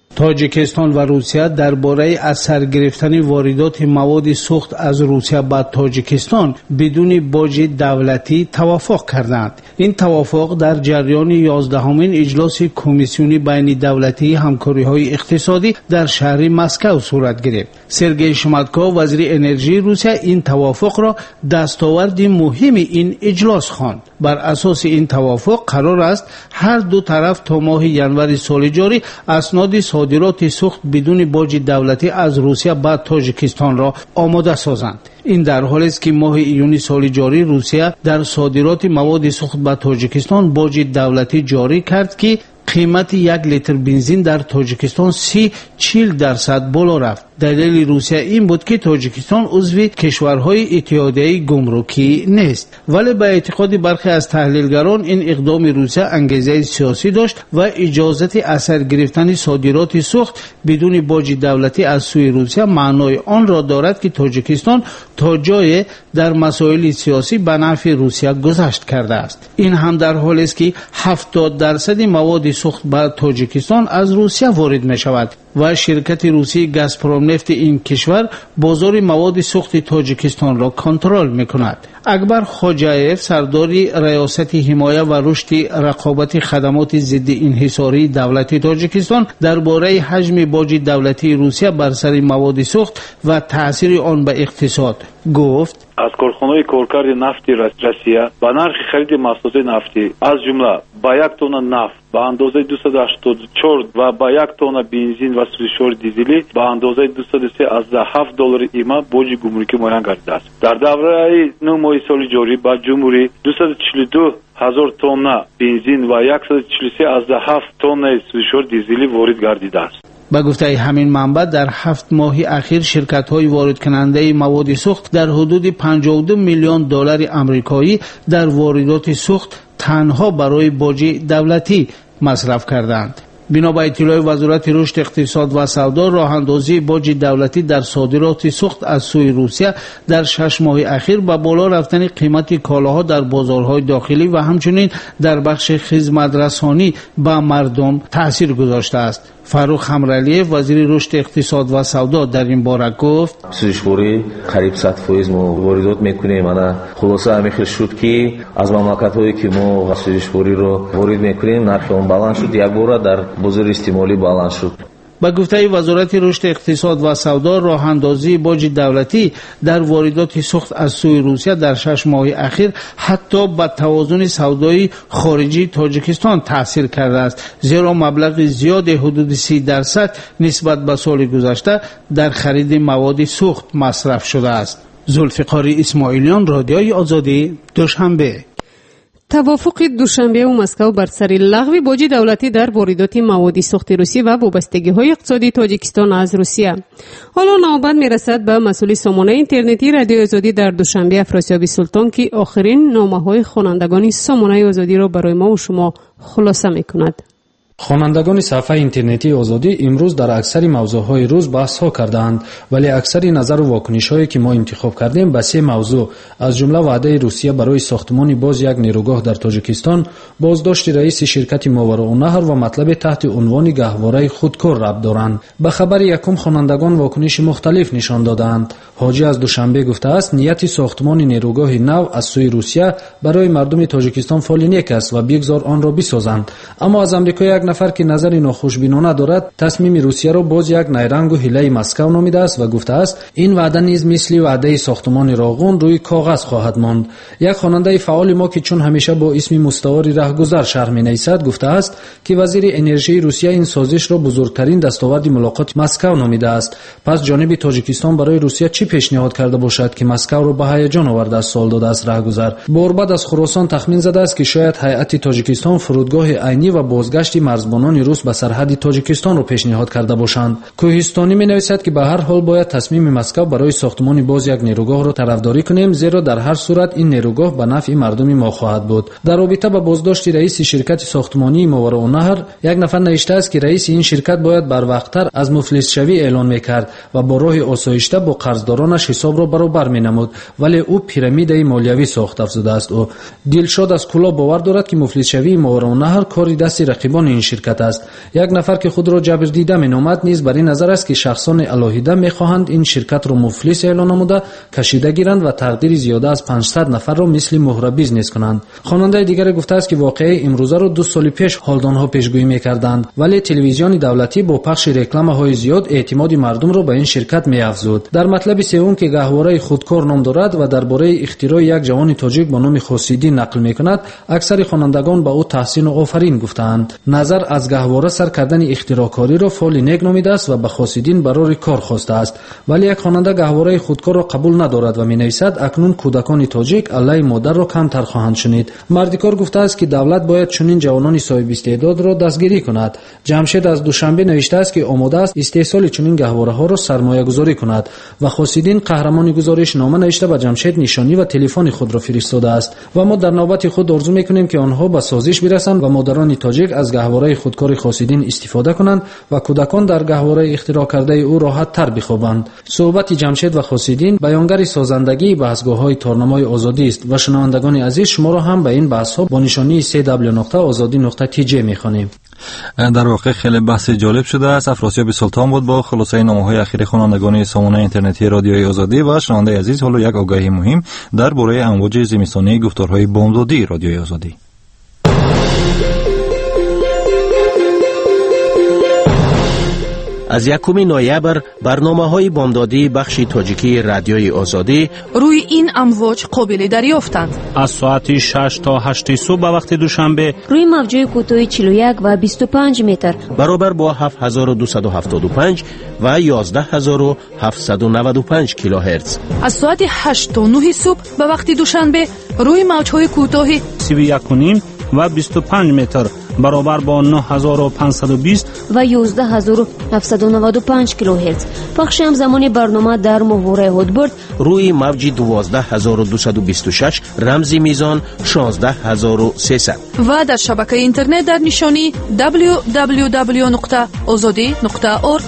تاجیکستان و روسیه درباره از سر گرفتن واردات مواد سوخت از روسیه به تاجیکستان بدون باج دولتی توافق کردند. این توافق در جریان یازدهمین اجلاس کمیسیونی بین دولتی همکاری‌های اقتصادی در شهر مسکو صورت گرفت. سرگئی شماتکو وزیر انرژی روسیه این توافق را دستاورد مهم این اجلاس خواند. بر اساس این توافق قرار است هر دو طرف تا ماه ژانویه سال جاری اسناد صادرات سوخت بدون باج دولتی از روسیه به تاجیکستان را آماده سازند. این در حالی است که ماه ایون سال جاری روسیه در صادرات مواد سوخت به تاجیکستان باج دولتی جاری کرد که قیمت یک لیتر بنزین در تاجیکستان سی چهل درصد بالا رفت. دلیل روسیه این بود که تاجیکستان عضو کشورهای اتحادیه گمرکی نیست، ولی به اعتقاد برخی از تحلیلگران این اقدام روسیه انگیزه سیاسی داشت و اجازه اثر گرفتن صادرات سوخت بدون باج دولتی از سوی روسیه معنای آن را دارد که تاجیکستان تا جای در مسائل سیاسی به نفع روسیه گذشت کرده است. این هم در حالی است که هفتاد درصد مواد سوخت به تاجیکستان از روسیه وارد می شود و شرکت روسی گازپروم نفت این کشور بازار مواد سوخت تاجیکستان را کنترل می کند. اکبر خوجایف سردار ریاست حمایت و رشد رقابت خدمات ضد انحصاری دولت تاجیکستان درباره حجم باج دولتی روسیه بر سر مواد سوخت و تاثیر آن به اقتصاد گفت: از کارخانه‌های کارکرد نفت روسیه با نرخ خرید محصولات نفتی از جمله با یک تن نفت با اندازه دویست و هشتاد و چهار و با یک تن بنزین و سوزشور دیزلی با اندازه دویست و سه از هفت دلار ایما باج گمرکی معین گردیده است. در دوره نه ماه سال جاری با جمهوری دویست و چهل و دو هزار تن بنزین و صد و چهل و سه از هفت تن سوزشور دیزلی وارد گردیده است. با گفته همین منبع در هفت ماه اخیر شرکت‌های وارد کننده مواد سوخت در حدود پنجاه و دو میلیون دلار آمریکایی در واردات سوخت تنها برای باج دولتی مصرف کردند. بنا به اطلاع وزارت رشد اقتصاد و سودا، راه اندازی باج دولتی در صادرات سوخت از سوی روسیه در شش ماه اخیر با بالا رفتن قیمت کالاها در بازارهای داخلی و همچنین در بخش خدمات رسانی به مردم تاثیر گذاشته است. فاروق حمرالیف وزیر رشد اقتصاد و سودا در این باره گفت: سوزشوری قریب صد فیصد ما واردات میکنیم. انا خلاصه همین شد که از مملکت‌هایی که ما سوزشوری رو وارد میکنیم نرخ اون بالانس شد، یک بار در بازار استعمالی بالانس شد. با گفته وزارت رشد اقتصاد و سودا، راه اندازی باج دولتی در واردات سوخت از سوی روسیه در شش ماه اخیر حتی به توازن سودای خارجی تاجیکستان تاثیر کرده است، زیرا مبلغ زیاد حدود سی درصد نسبت به سال گذشته در خرید مواد سوخت مصرف شده است. ذوالفقار اسماعیلیان، رادیوی آزادی، دوشنبه. توافق دوشنبه و مسکو بر سر لغو باج دولتی در واردات مواد سوخت روسی و وابستگی‌های اقتصادی تاجیکستان از روسیه. حالا نوبت میرسد به مسئول سامانه اینترنتی رادیو آزادی در دوشنبه افراسیاب سلطان که آخرین نامه‌های خوانندگان سامانه آزادی را برای ما و شما خلاصه می‌کند. خوانندگان صفحه اینترنتی آزادی امروز در اکثر موضوعهای روز بحث ها کردند، ولی اکثر نظر و واکنش هایی که ما انتخاب کردیم به سه موضوع از جمله وعده روسیه برای ساختمان باز یک نیروگاه در تاجیکستان، بازداشت رئیس شرکت ماوراءالنهر و مطلب تحت عنوان گهواره خودکار ربط دارند. به خبر یکم خوانندگان واکنش مختلف نشان دادند. حاجی از دوشنبه گفته است نیت ساختمان نیروگاه نو از سوی روسیه برای مردم تاجیکستان فال نیک است و بگذار آن را بسازند. اما از امریکا یک نفر که نظر ناخوشبینانه دارد تصمیم روسیه را باز یک نیرنگ و حیله مسکو نامیده است و گفته است این وعده نیز مثل وعده ساختمان راغون روی کاغذ خواهد ماند. یک خواننده فعال ما که چون همیشه با اسم مستعار رهگذر شرح می‌نویسد گفته است که وزیر انرژی روسیه این سازش را بزرگترین دستاورد ملاقات مسکو نامیده است. پس جانب تاجیکستان برای روسیه چی پیشنهاد کرده باشد که مسکو را به هیجان آورده است؟ سوال داده است رهگذر. بورباد از خراسان تخمین زده است که شاید هیئت تاجیکستان فرودگاه عینی و بازگشت مرزبانان روس به سرحد تاجیکستان را پیشنهاد کرده باشند. کوهستانی می‌نویسد که به هر حال باید تصمیم مسکو برای ساختمان باز یک نیروگاه را طرفداری کنیم، زیرا در هر صورت این نیروگاه به نفع مردم ما خواهد بود. در رابطه با بازداشت رئیس شرکت ساختمانی ماوراءالنهر یک نفر نوشته است که رئیس این شرکت باید بروقتر از مفلس شوی اعلان می‌کرد و با راه آسایشته با قرضدارانش حساب را برابر می‌نمود، ولی او پیرامید مالیوی ساخت افزوده است. او دلشاد از کلا باور دارد که مفلس شوی ماوراءالنهر کاری دست رقیبان این شرکت است. یک نفر که خود را جبر دیده مینامد نیز بر این نظر است که شخصان الهیده میخواهند این شرکت را مفلس اعلان نموده کشیده گیرند و تقدیر زیاده از پانصد نفر را مثل مهره بیزنس کنند. خواننده دیگر گفته است که واقعه امروزه را دو سال پیش هالدانها پیشگویی میکردند، ولی تلویزیون دولتی با پخش رکلام‌های زیاد اعتماد مردم را به این شرکت می‌افزود. در مطلب سوم که گهواره خودکار نام دارد و درباره اختراع یک جوان تاجیک با نام خورشیدی نقل می‌کند، اکثر خوانندگان به او تحسین و آفرین گفتند. نظر از گهواره سر کردن اختراعکاری را فعل نیک نامیده است و به خورشیدین برای کار خواسته است، ولی یک خواننده گهواره خودکار را قبول ندارد و می‌نویسد اکنون کودکان تاجیک علیه مادر را کمتر خواهند شنید. مردکار گفته است که دولت باید چنین جوانان صاحب استعداد را دستگیری کند. جمشید از دوشنبه نوشته است که آماده است استحصال چنین گهواره‌ها را سرمایه گذاری کند و خورشیدین قهرمان گزارش نامه نوشته به جمشید نشانی و تلفن خود را فرستاده است و ما در نوبت خود آرزو می‌کنیم که آنها به سازش برسند و مادران تاجیک از گهواره خودکار خورشیدین استفاده کنند و کودکان در گهواره اختراع کرده او راحت تر بخوابند. صحبت جمشید و خورشیدین بیانگر سازندگی بحثگاه‌های تارنمای آزادی است و شنوندگان عزیز شما را هم به این بحث‌ها با نشانی سی دبلیو نقطه آزادی نقطه تی جی می‌خوانیم. در واقع خیلی بحث جالب شده است. افراسیاب سلطان بود با خلاصه نامه‌های اخیر خوانندگان سامانه اینترنتی رادیوی آزادی و شنونده عزیز. حالا یک آگاهی مهم درباره امواج زمستانی گفتارهای بامدادی رادیوی آزادی. از یکم نوامبر برنامه‌های بامدادی بخش تاجیکی رادیوی آزادی روی این امواج قابل دریافتند. از ساعت شش تا هشت صبح به وقت دوشنبه روی موج‌های کوتاه چهل و یک و بیست و پنج متر برابر با هفت هزار و دویست و هفتاد و پنج و یازده هزار و هفتصد و نود و پنج کیلوهرتز. از ساعت هشت تا نه صبح به وقت دوشنبه روی موج‌های کوتاه سی و یک و نیم و بیست و پنج متر برابر با نه هزار و پانصد و بیست و یازده هزار و هفتصد و نود و پنج کیلوهرتز. پخش همزمان برنامه در ماهواره هودبرد روی موج دوازده هزار و دویست و بیست و شش رمزی میزان شانزده هزار و سیصد و در شبکه اینترنت در نشانی دبلیو دبلیو دبلیو نقطه آزادی نقطه اورگ.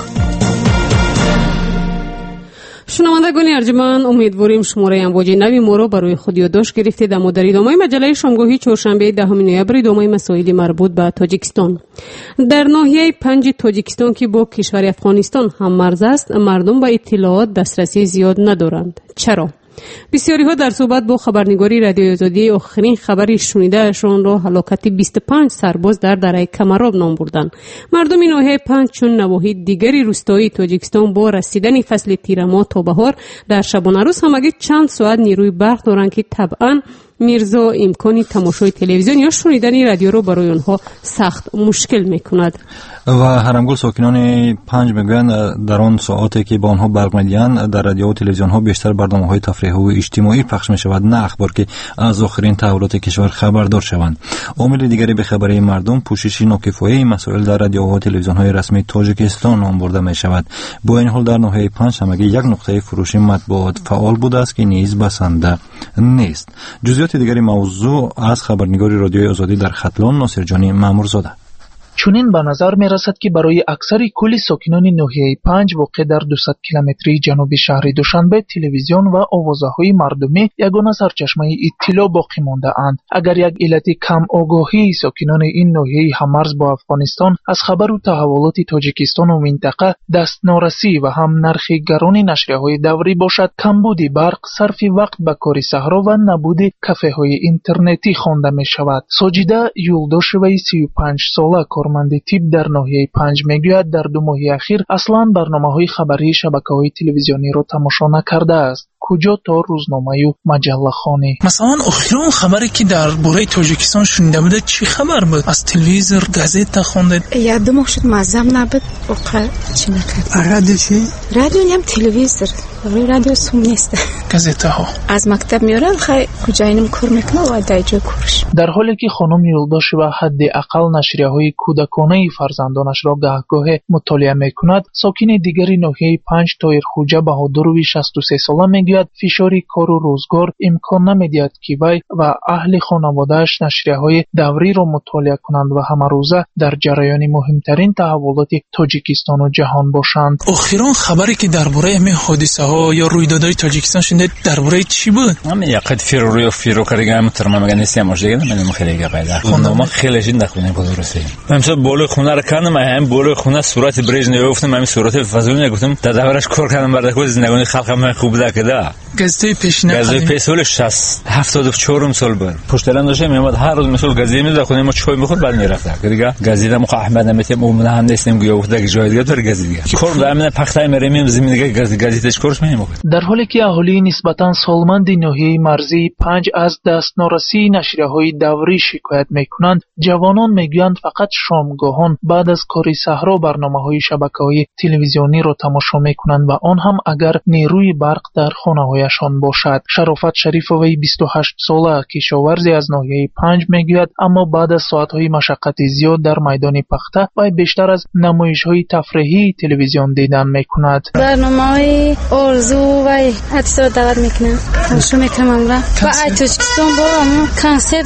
شنوندگان ارجمند، امیدواریم شماره امواج نوی ما را برای خود یادداشت گرفتید. اما در ادامه مجله شامگاهی چهارشنبه دهم نوامبر ادامه مسائل مربوط به تاجیکستان. در ناحیه پنج تاجیکستان که با کشور افغانستان هم مرز است، مردم به اطلاعات دسترسی زیاد ندارند. چرا؟ بسیاری ها در صحبت با خبرنگاری رادیوی آزادی آخرین خبری شنیدهشان را هلاکت بیست و پنج سرباز در دره کمراب نام بردند. مردم ناحیه پنج چون نواحی دیگری روستایی تاجیکستان با رسیدن فصل تیر ماه تا بهار در شبانه روز همگی چند ساعت نیروی برق دارند که طبعا میرزا امکانی تماشای تلویزیون یا شنیدن رادیو را برای آنها سخت مشکل میکند. و هرمگل ساکنان پنج میگویند در آن ساعاتی که با آنها برق میدهند در رادیو و تلویزیون ها بیشتر برنامه‌های تفریحی و اجتماعی پخش میشود، نه اخبار که از آخرین تحولات کشور خبردار شوند. عامل دیگری به خبری مردم پوشش ناکفایه مسائل در رادیو و تلویزیون های رسمی تاجیکستان نام برده میشود. با این حال در ناحیه پنج همگی یک نقطه فروش مطبوعات فعال بوده است که نیز بسنده نیست. جزئیات دیگری موضوع از خبرنگاری رادیوی آزادی در ختلان ناصرجانی مامورزاده. چونین به نظر می رسد که برای اکثر کل ساکنان ناحیه پنج واقع در دویست کیلومتری جنوب شهر دوشنبه تلویزیون و آوازه‌های مردمی یگانه سرچشمه اطلاع باقی مانده اند. اگر یک علت کم آگاهی ساکنان این ناحیه هممرز با افغانستان از خبر و تحولات تاجیکستان و منطقه دست نارسی و هم نرخ گران نشریه‌های دوری باشد، کمبود برق، صرف وقت به کار صحرا و نبود کافه‌های اینترنتی خوانده می شود. ساجیده یولداشوی سی و پنج ساله کارمند تیپ در ناحیه پنج میگوید در دو ماه اخیر اصلا برنامه‌های خبری شبکه‌های تلویزیونی را تماشا نکرده است. کجا تا روزنامه و مجله خانی. مثلا آخرین خبری که در باره تاجیکستان شنیده بوده چی خبر بود؟ از تلویزیون گازیتا خوندید؟ یا دو ماه شد مزم نبود واقعا چی نکرد. رادیو چی؟ رادیو نیم تلویزیون. روی رادیو سوم نیست. گازیتا ها. از مکتب میارن خیلی کجا اینم کار میکنه و در جای کارش. در حالی که خانم یولداش و حد اقل نشریه‌های کودکانه فرزندانش را گهگاه مطالعه میکند، ساکن دیگری ناحیه پنج طاهر خوجه بهادر و شصت و سه ساله میگوید میگوید فشار کار و روزگار امکان نمیدهد که وی و اهل خانواده‌اش نشریه‌های دوری را مطالعه کنند و همه روزه در جریان مهمترین تحولات تاجیکستان و جهان باشند. اخیراً خبری که درباره همین حادثه ها یا رویدادهای تاجیکستان شنیدید درباره چی بود؟ من یقت فیروری و فیرو کردم ترما مگه نیستم ماجده من خیلی پیدا خوندم ما خیلی جد نخونم درسته. من مثلا بالای خونه رو کردم هم بالای خونه صورت برژنیو گفتم من صورت فضولی گفتم در دورش کار کردم برای خود زندگانی خلق من خوب داده. گزیده پیشینه گزیده پیشول شصت هفتاد و چهار سال بود. پشتلان داشتم میامد هر روز مثلا گزیده میذاشت خونه ما چای میخورد بعد میرفت. دیگه گزیده مخ احمد نمیتیم اون هم نیستیم گویا وقتی جای دیگه داره گزیده. کار دائما پختای مریم زمینه گزیدهش کارش میمونه. در حالی که اهالی نسبتاً سالمند ناحیه مرزی پنج از دستنارسی نشریه‌های دوری شکایت میکنند، جوانان میگویند فقط شامگاهان بعد از کار صحرا برنامه‌های شبکه‌های تلویزیونی را تماشا میکنند و آن هم اگر نیروی برق در خانه‌هایشان باشد. شرافت شریفوی بیست و هشت ساله کشاورزی از ناحیه پنج میگوید اما بعد از ساعت‌های مشقت زیاد در میدان پخته و بیشتر از نمایش‌های تفریحی تلویزیون دیدن میکند. برنامه‌های ارزو و حدیث دعوت میکنم تماشا میکنم و تاجیکستان با کنسرت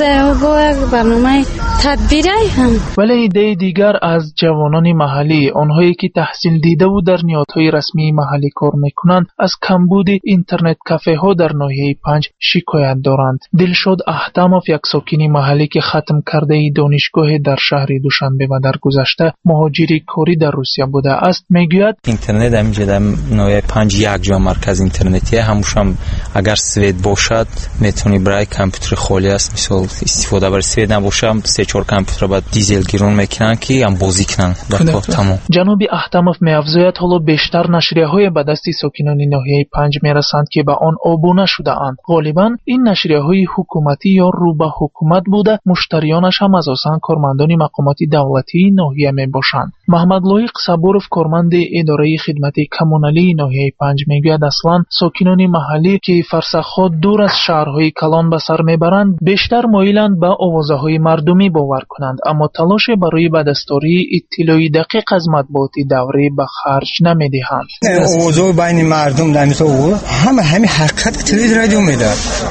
و برنامه تدبیری هم. ولی ایده دیگر از جوانان محلی، آنهایی که تحصیل دیده و در نهادهای رسمی محلی کار میکنند، از کمبود اینترنت کافه ها در ناحیه پنج شکایت دارند. دلشاد احتماف یک ساکن محلی که ختم کرده دانشگاه در شهر دوشنبه و در گذشته مهاجری کاری در روسیه بوده است میگوید اینترنت همینجا در ناحیه پنج یک جا مرکز اینترنتیه، هموش هم اگر سوید باشد میتونی برای کامپیوتر خالی است مثال استفاده برای سوید نباشه سه چهار کامپیوتر بعد دیزل گیرون میکنن که هم بازی کنن در کار تمام. جناب احتماف میافزاید حالا بیشتر نشریه‌های به دست ساکنان ناحیه پنج میرسند که به آن آبونه شده اند. غالبا این نشریه‌های حکومتی یا رو به حکومت بوده، مشتریانش هم اساساً کارمندان مقامات دولتی ناحیه میباشند. محمد لایق صبورов کارمند اداره خدمت کمونالی ناحیه پنج میگوید اصلا ساکنان محلی که فرسخ‌ها دور از شهرهای کلان به سر میبرند بیشتر مایلند به آوازه‌های مردمی باور کنند، اما تلاش برای بدستوری اطلاعی دقیق از مطبوعات دوری به خرج نمیدهند. اوضاع بین مردم در مثال همه همین حقیقت تلویزیون رادیو میده.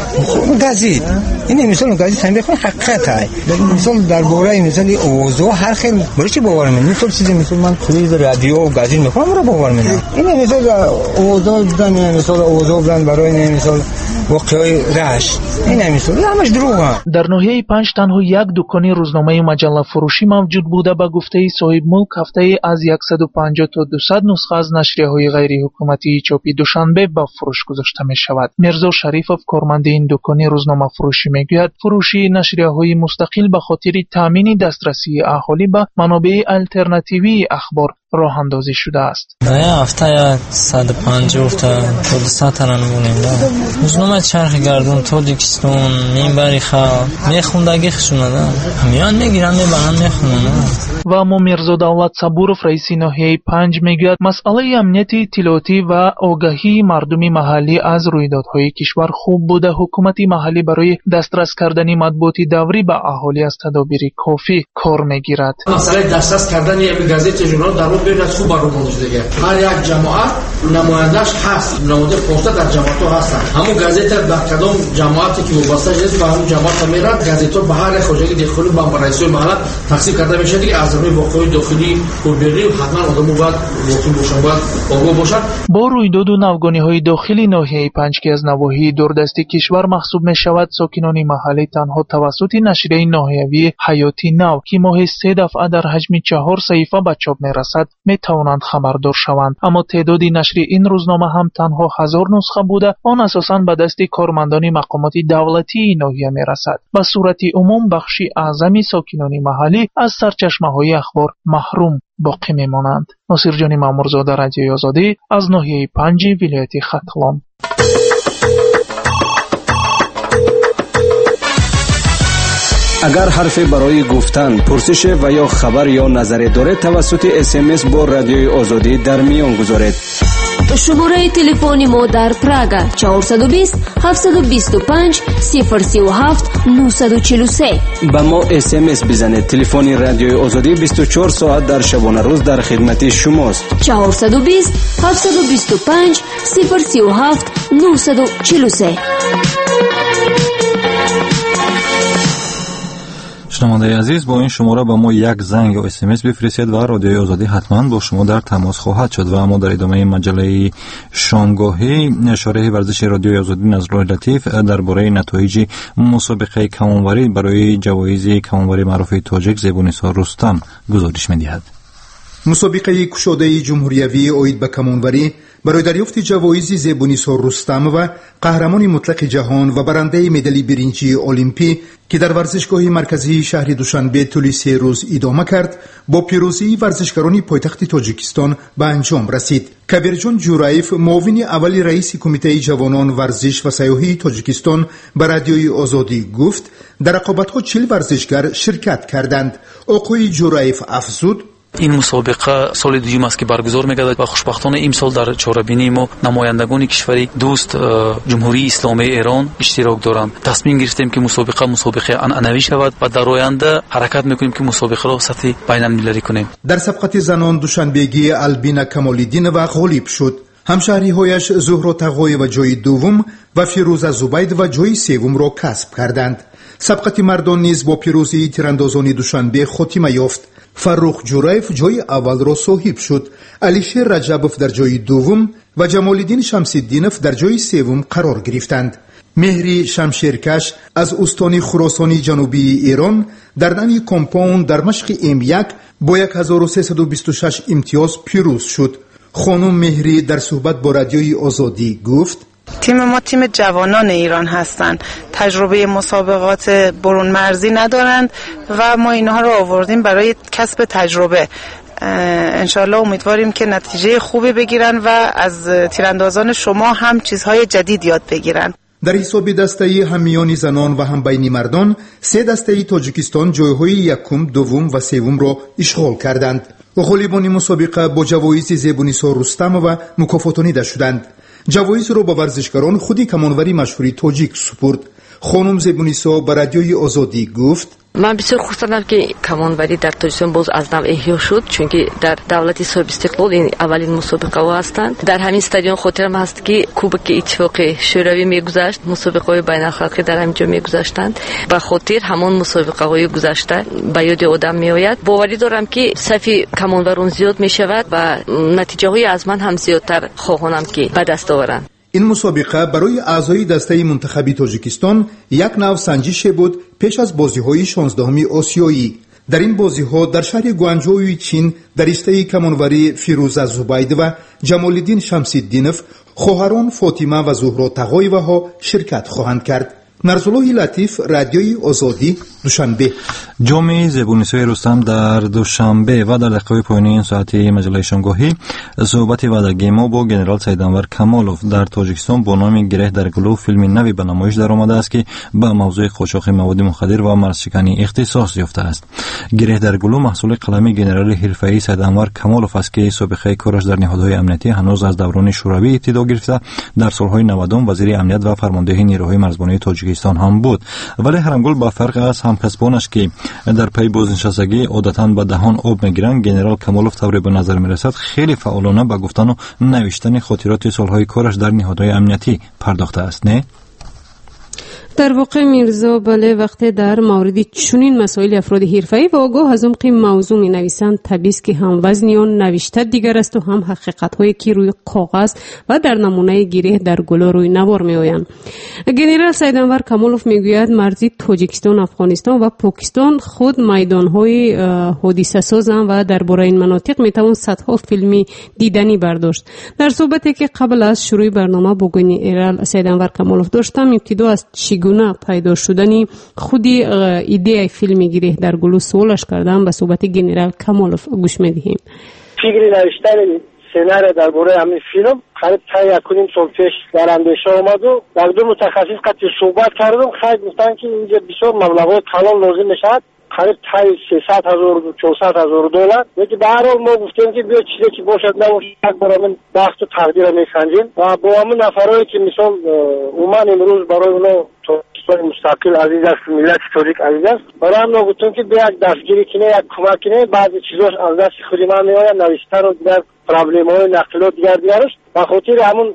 گازیت این مثال گازیت هم بخون حقیقت های مثال درباره مثال اوضاع هر خیلی برای چی باور می‌کنی؟ مثال چیزی مثال من تلویزیون رادیو و گازیت میخوام رو باور می‌کنم. این مثال اوضاع بودن مثال اوضاع بودن برای مثال واقعی رشت این مثال همش دروغه. در ناحیه پنج تنها یک دکان روزنامه مجله فروشی موجود بوده. به گفته صاحب ملک هفته از صد و پنجاه تا دویست نسخه از نشریه‌های غیر حکومتی چاپی دوشنبه به فروش گذاشته می شود. میرزا شریفوف کارمند این دکان روزنامه فروشی میگوید فروشی نشریه‌های مستقل به خاطر تامین دسترسی اهالی به منابع الटरनेटिوی اخبار راه اندازی شده است. در هفته صد و پنجاه تا دویست تا نمونه روزنامه چرخ گردون تاجیکستان میبری خلق میخوندگی خشونده میان میگیرن میبرن میخونن. و اما میرزا دولت صبورов رئیس ناحیه پنج میگوید مسئله امنیت اطلاعاتی و آگاهی مردم محلی از رویدادهای کشور خوب بوده. حکومت محلی برای دسترس کردن مطبوعات دوری به اهالی از تدابیر کافی کار میگیرد. مسئله دسترس کردن یک گازیت ژورنال در بین از خوب برنامه دیگه هر یک جماعت نماینده‌اش هست، نماینده پست در جماعت ها هستن. همون گازیت در کدام جماعتی که وابسته است به همون جماعت میراد گازیت به هر خواجگی داخلی با رئیس محل تقسیم کرده میشه دیگه. از روی واقعی داخلی کوربری حتما آدمو باید واقعی باشن باید آگاه باشن. با رویداد و ناوگانی‌های داخلی ناحیه پنج که از نواحی دوردستی کشور محسوب میشود، ساکنان محلی تنها توسط نشریه ناحیوی حیاتی نو که ماهی سه دفعه در حجم چهار صحیفه به چاپ میرسد می توانند خبردار شوند. اما تعداد نشر این روزنامه هم تنها هزار نسخه بوده، آن اساساً به دست کارمندان مقامات دولتی ناحیه می رسد. به صورت عموم بخشی اعظمی ساکنان محلی از سرچشمه‌های اخبار محروم باقی می مانند. ناصر جان مامورزاده، رادیوی آزادی از ناحیه پنج ولایت ختلان. اگر حرفی برای گفتن، پرسش و یا خبر یا نظری دارید توسط اس ام اس با رادیوی آزادی در میان گذارید. شماره تلفن ما در پراگ چهارصد و بیست هفتصد و بیست و پنج صفر سه و هفت نهصد و چهل و سه. با ما اس ام اس بزنید. تلفن رادیوی آزادی بیست و چهار ساعت در شبانه روز در خدمت شماست. چهارصد و بیست هفتصد و بیست و پنج صفر سه و هفت نهصد و چهل و سه. شنونده عزیز، با این شماره با ما یک زنگ یا اس ام اس بفرستید و رادیوی آزادی حتما با شما در تماس خواهد شد. و اما در ادامه مجله شامگاهی شارح ورزش رادیوی آزادی نظرالله لطیف درباره نتایج مسابقه کمانوری برای جوایز کمانوری معروف تاجیک زیبونیسا رستم گزارش می‌دهد. مسابقه کشاده جمهوریوی اوید به کمانوری برای دریافت جوایز زیبونیسا رستم و قهرمان مطلق جهان و برنده مدال برنجی المپی که در ورزشگاه مرکزی شهر دوشنبه طول سه روز ادامه کرد، با پیروزی ورزشکاران پایتخت تاجیکستان به انجام رسید. کبیرجان جورایف، معاون اول رئیس کمیته جوانان ورزش و سیاحی تاجیکستان، به رادیوی آزادی گفت در رقابت‌ها چهل ورزشکار شرکت کردند. آقای جورایف افزود: این مسابقه سال دوم است که برگزار می‌گردد و خوشبختانه امسال در چهاربینی ما نمایندگان کشوری دوست جمهوری اسلامی ایران اشتراک دارند. تصمیم گرفتیم که مسابقه مسابقه عنعنوی شود و در آینده حرکت می‌کنیم که مسابقه را سطح بین‌المللی کنیم. در سبقت زنان دوشنبهگی البینا کمال‌الدین و غالب شد. همشهری‌هایش زهرا تقوی و جای دوم و فیروزه زبید و جای سوم را کسب کردند. سبقت مردان نیز با پیروزی تیراندازان دوشنبه خاتمه یافت. فروخ جورایف جای اول را صاحب شد. علیشیر رجبوف در جای دوم و جمال‌الدین شمس‌الدینوف در جای سوم قرار گرفتند. مهری شمشیرکش از استان خراسانی جنوبی ایران در نمی کمپاوند در مشق ام یک با هزار و سیصد و بیست و شش امتیاز پیروز شد. خانم مهری در صحبت با رادیوی آزادی گفت: تیم ما تیم جوانان ایران هستند، تجربه مسابقات برون مرزی ندارند و ما اینها رو آوردیم برای کسب تجربه. انشالله امیدواریم که نتیجه خوبی بگیرن و از تیراندازان شما هم چیزهای جدید یاد بگیرن. در حساب دسته‌ای هم میان زنان و هم بین مردان، سه دسته‌ای تاجیکستان جایهای یکم، دوم و سوم را اشغال کردند. غالبان مسابقه با جوایز زیبونیسا رستم و مکافاتانیده شدند. جوایز را با ورزشکاران خودی کمانوری مشهوری تاجیک سپرد. خانم زیبونیسا به رادیوی آزادی گفت: من بسیار خوشحالم که کمانوری در تاجیکستان باز از نو احیا شد، چون که در دولت صاحب استقلال این اولین مسابقه ها هستند. در همین استادیوم خاطرم هست که کوبک اتفاق شوروی میگذشت، مسابقه های بین المللی در همینجا میگذشتند. به خاطر همان مسابقه های گذشته به یاد آدم میآید. باوری دارم که صف کمانوران زیاد میشود و نتیجه های از من هم زیادتر خواهانم که به دست آورند. این مسابقه برای اعضای دسته منتخبی تاجیکستان یک نوع سنجش بود پیش از بازی‌های شانزدهم آسیایی. در این بازی‌ها در شهر گوانجوی چین در رشته کمانوری فیروزه زبید و جمال‌الدین شمس‌الدینوف خواهران فاطمه و زهرا تقایوها شرکت خواهند کرد. نظرالله لطیف، رادیوی آزادی، دوشنبه. جام زیبونیسای رستم در دوشنبه و در دقیقه پایانی این ساعتی مجله شامگاهی صحبت وعدگی ما با گنرال سیدانور کمالوف در تاجیکستان با نام گره در گلو فیلم نوی به نمایش در آمده است که به موضوع قاچاق مواد مخدر و مرزشکنی اختصاص یافته است. گره در گلو محصول قلم گنرال حرفه‌ای سیدانور کمالوف است که سابقه کارش در نهادهای امنیتی هنوز از دوران شوروی ابتدا گرفته در سالهای نود وزیر امنیت و فرمانده نیروهای مرزبانی تاجیکستان هم بود. ولی هرمگل با فرق از همکسبانش که در پی بازنشستگی عادتاً به دهان آب میگیرند، گنرال کمالوف طوری به نظر میرسد خیلی فعالانه به گفتن و نوشتن خاطرات سالهای کارش در نهادهای امنیتی پرداخته است. نه؟ در واقع میرزا بله، وقتی در مورد چنین مسائل افراد حرفه‌ای و آگاه از عمق موضوع می نویسند، طبیعی است که هم وزن آن نوشته دیگر است و هم حقیقت هایی که روی کاغذ و در نمونه گره در گلو روی نوار می آیند. گنرال سیدانور کمالوف میگوید مرزی تاجیکستان، افغانستان و پاکستان خود میدان های حادثه سازند و درباره این مناطق می توان صدها فیلمی دیدنی برداشت. در صحبتی که قبل از شروع برنامه با گنرال سیدانور کمالوف داشتم، ابتدا از چگونه پیدا شدنی خودی ایده فیلم گره در گلو سوالش کردم. به صحبت گنرال کمالوف گوش میدهیم. فکر نوشتن سناریو درباره همین فیلم قریب تا یک و نیم سال پیش در اندیشه آمد و در دو متخصص قطعی صحبت کردم. خیلی گفتن که اینجا بسیار مبلغ کلان لازم میشد. قریب تای سیصد هزار چهارصد هزار دلار. یکی به هر حال ما گفتیم که بیا چیزی که باشد نباشد یک بار همین بخت و تقدیر میسنجیم و با همون نفرهایی که مثال اومن امروز برای اونا تاجیکستان مستقل عزیز است، ملت تاجیک عزیز است، برای هم نگفتیم که بیا یک دستگیری کنه، یک کمک کنه، بعضی چیزاش از دست خودی من میآید، نوشتن و دیگر پرابلم های نقلات دیگر دیگرش و خاطر همون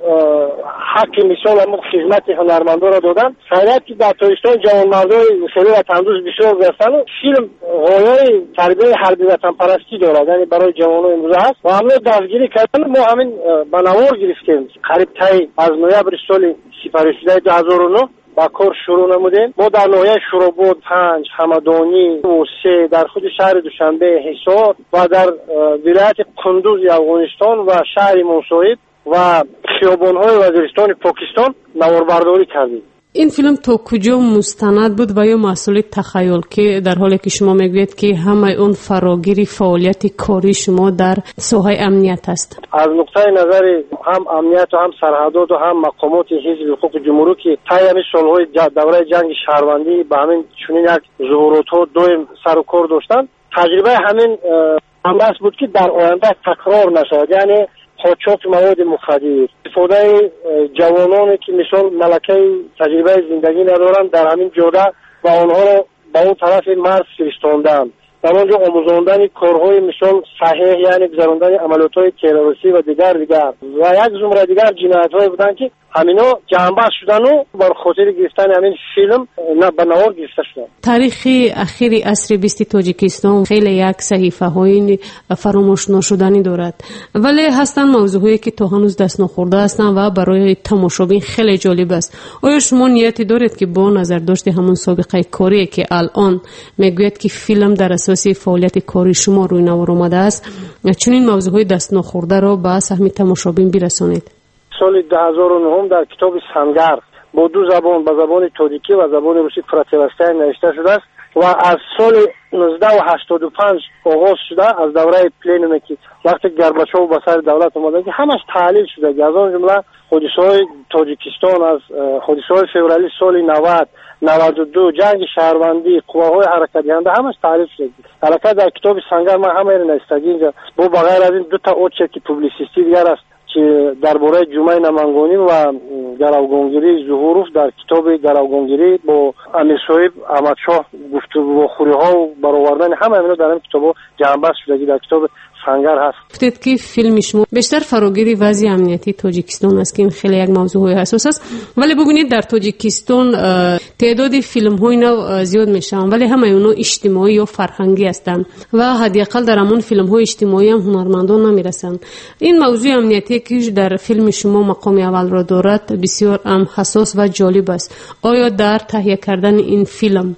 حق مثال همون خدمت هنرمندا را دادن. خیلیت که در تاجیکستان جوانمردای خیلی و تندرست بسیار هستند و فیلم غایه تربیت حربی وطن پرستی دارد، یعنی برای جوانان امروز هست و همون دستگیری کردن. ما همین بنوار گرفتیم قریب تای از نوامبر سال سپاریشیده دو هزار و نه با کار شروع نمودیم. ما در ناحیه شوراباد، پنج، همدانی و سه در خود شهر دوشنبه، حصار و در ولایت قندوز افغانستان و شهر موصوب و خیابان‌های وزیرستان پاکستان نواربرداری کردیم. این فیلم تا کجا مستند بود و یا مسئول تخیل که در حالی که شما میگوید که همه اون فراگیری فعالیت کاری شما در ساحه امنیت است؟ از نقطه نظر هم امنیت و هم سرحدات و هم مقامات حزب حقوق جمهوری که طی همین سالهای دوره جنگ شهروندی به همین چنین یک ظهورات‌ها دویم سر و کار داشتن، تجربه همین همس بود که در آینده تکرار نشود، یعنی قاچاق مواد مخدر، استفاده جوانانی که مثال ملکه تجربه زندگی ندارند در همین جاده و آنها را به اون طرف مرز فرستاندن، در آنجا آموزاندن کارهای مثال صحیح، یعنی گذراندن عملیات‌های تروریستی و دیگر دیگر و یک زمره دیگر جنایت‌های بودن که همینا جنبش شدن و بر خاطر گرفتن همین فیلم نه به نوار گرفته شدن. تاریخ اخیر عصر بیست تاجیکستان خیلی یک صحیفه های فراموش نشدنی دارد، ولی هستن موضوعی که تا هنوز دست نخورده هستند و برای تماشابین خیلی جالب است. آیا شما نیتی دارید که با نظر داشته همون سابقه کاری که الان میگوید که فیلم در اساس فعالیت کاری شما روی نوار آمده است، چنین موضوعهای دست نخورده را به سهم تماشابین برسانید؟ سال دو هزار و نه در کتاب سنگر با دو زبان، به زبان تاجیکی و زبان روسی پراتیوستای نوشته شده است و از سال نوزده هشتاد و پنج آغاز شده از دوره پلنومی که وقتی گرباچوف به سر دولت اومدن که همش تحلیل شده که از آن جمله حادثه‌های تاجیکستان از حادثه‌های فوریه سال نود نود و دو جنگ شهروندی قواهای حرکت دهنده همش تعریف شده. حرکت در کتاب سنگر من همه رو نوشتگی اینجا با بغیر از این دو تا اوچه که پوبلیسیستی دیگر است که درباره جمعه نمنگانی و گروگانگیری ظهوروف در کتاب گروگانگیری با امیر صاحب احمد شاه گفتگو و خوری‌ها و برآوردن همه اینا در این کتاب جمع شده در کتاب سنگر هست. گفتید که فیلم شما بیشتر فراگیری وضع امنیتی تاجیکستان است که این خیلی یک موضوع حساس است، ولی ببینید در تاجیکستان تعداد فیلم های نو زیاد میشن ولی همه اونا اجتماعی و فرهنگی هستند و حداقل در همون فیلم های اجتماعی هم هنرمندان نمیرسن. این موضوع امنیتی که در فیلم شما مقام اول را دارد بسیار هم حساس و جالب است. آیا در تهیه کردن این فیلم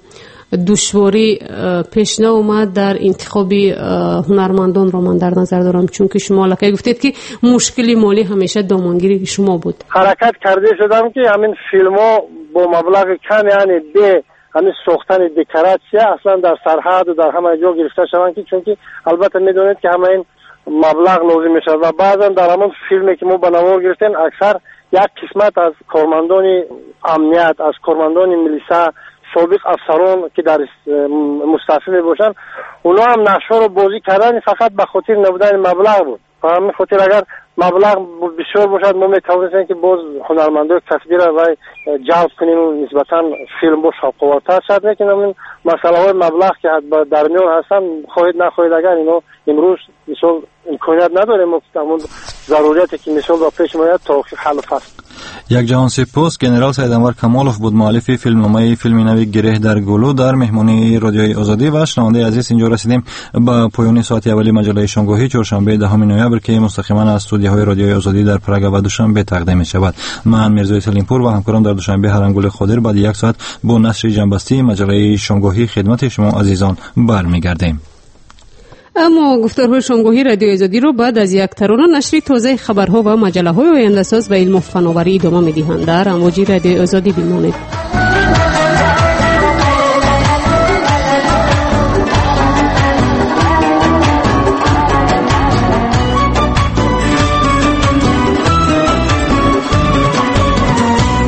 دشواری پیش نیامد در انتخاب هنرمندان را من در نظر دارم، چون که شما لکه گفتید که مشکلی مالی همیشه دامنگیری شما بود. حرکت کرده شدم که همین فیلم ها با مبلغ کم یعنی به همین ساختن دکوراسیون اصلا در سرحد و در همه جا گرفته شدن که چون که البته میدونید که همه این مبلغ لازم میشه و بعضا در همون فیلمی که ما به نوار گرفتیم اکثر یک قسمت از کارمندان امنیت، از کارمندان ملیسا، سابق افسران که در مستعفی باشن اونا هم نقشه رو بازی کردن فقط به خاطر نبودن مبلغ بود. و همین خاطر اگر مبلغ بسیار باشد ما میتوانیم که باز هنرمندای کسبی را و جلب کنیم و نسبتا فیلم با شاقوارتر شد، لیکن همین مسئله های مبلغ که در میان هستن خواهید نخواهید اگر اینا امروز مثال امکانیت نداریم ما همون ضروریاتی که مثال با پیش میاد تا حل فصل. یک جهان سپاس. گنرال سید انور کمالوف بود معلف فیلمنامه فیلم نوی گره در گلو در مهمانی رادیوی آزادی و شنونده عزیز اینجا رسیدیم به پایان ساعت اولی مجله شنگاهی چهارشنبه دهم نوامبر که مستقیما از استودیوهای رادیوی آزادی در پراگ و دوشنبه تقدیم می شود. من میرزای سلیمپور و همکاران در دوشنبه هرنگول خادر بعد یک ساعت با نشر جنبستی مجله شنگاهی خدمت شما عزیزان برمیگردیم. اما گفتارهای شنگاهی رادیو آزادی رو بعد از یک ترانه نشر تازه خبرها و مجله های آینده ساز و علم و فناوری ادامه می‌دهند. در امواج رادیو آزادی بمانید.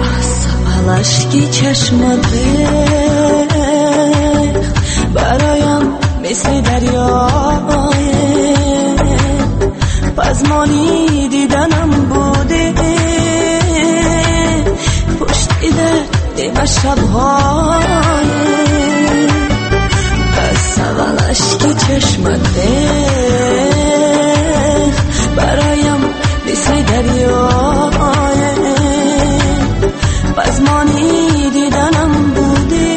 عشقی چشمت برای مثل دریای پزمانی دیدنم بوده پشتی درد و شبهای از اول عشق چشمت برایم مثل دریای پزمانی دیدنم بوده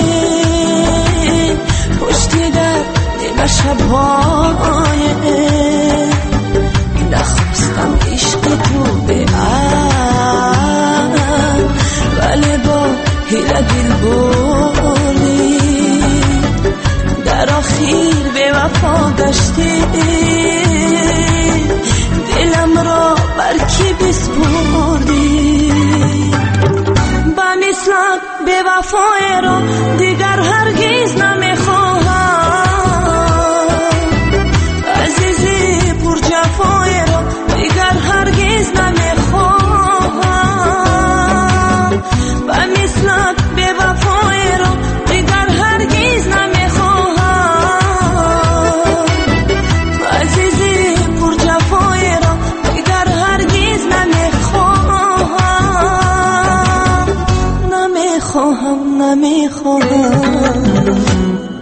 پشتی درد و شبهای نخواستم عشق تو به ولی با هیله دل بردی در آخر به وفا گشتی دلم را بر کی بسپردی با مثلت به وفای را دیگر هرگز نمیخواهم عزیزی پر جفای را دیگر هرگز نمیخواهم با مثلت به وفای را دیگر هرگز نمیخواهم عزیزی پر جفای را دیگر هرگز نمیخواهم نمیخواهم نمیخواهم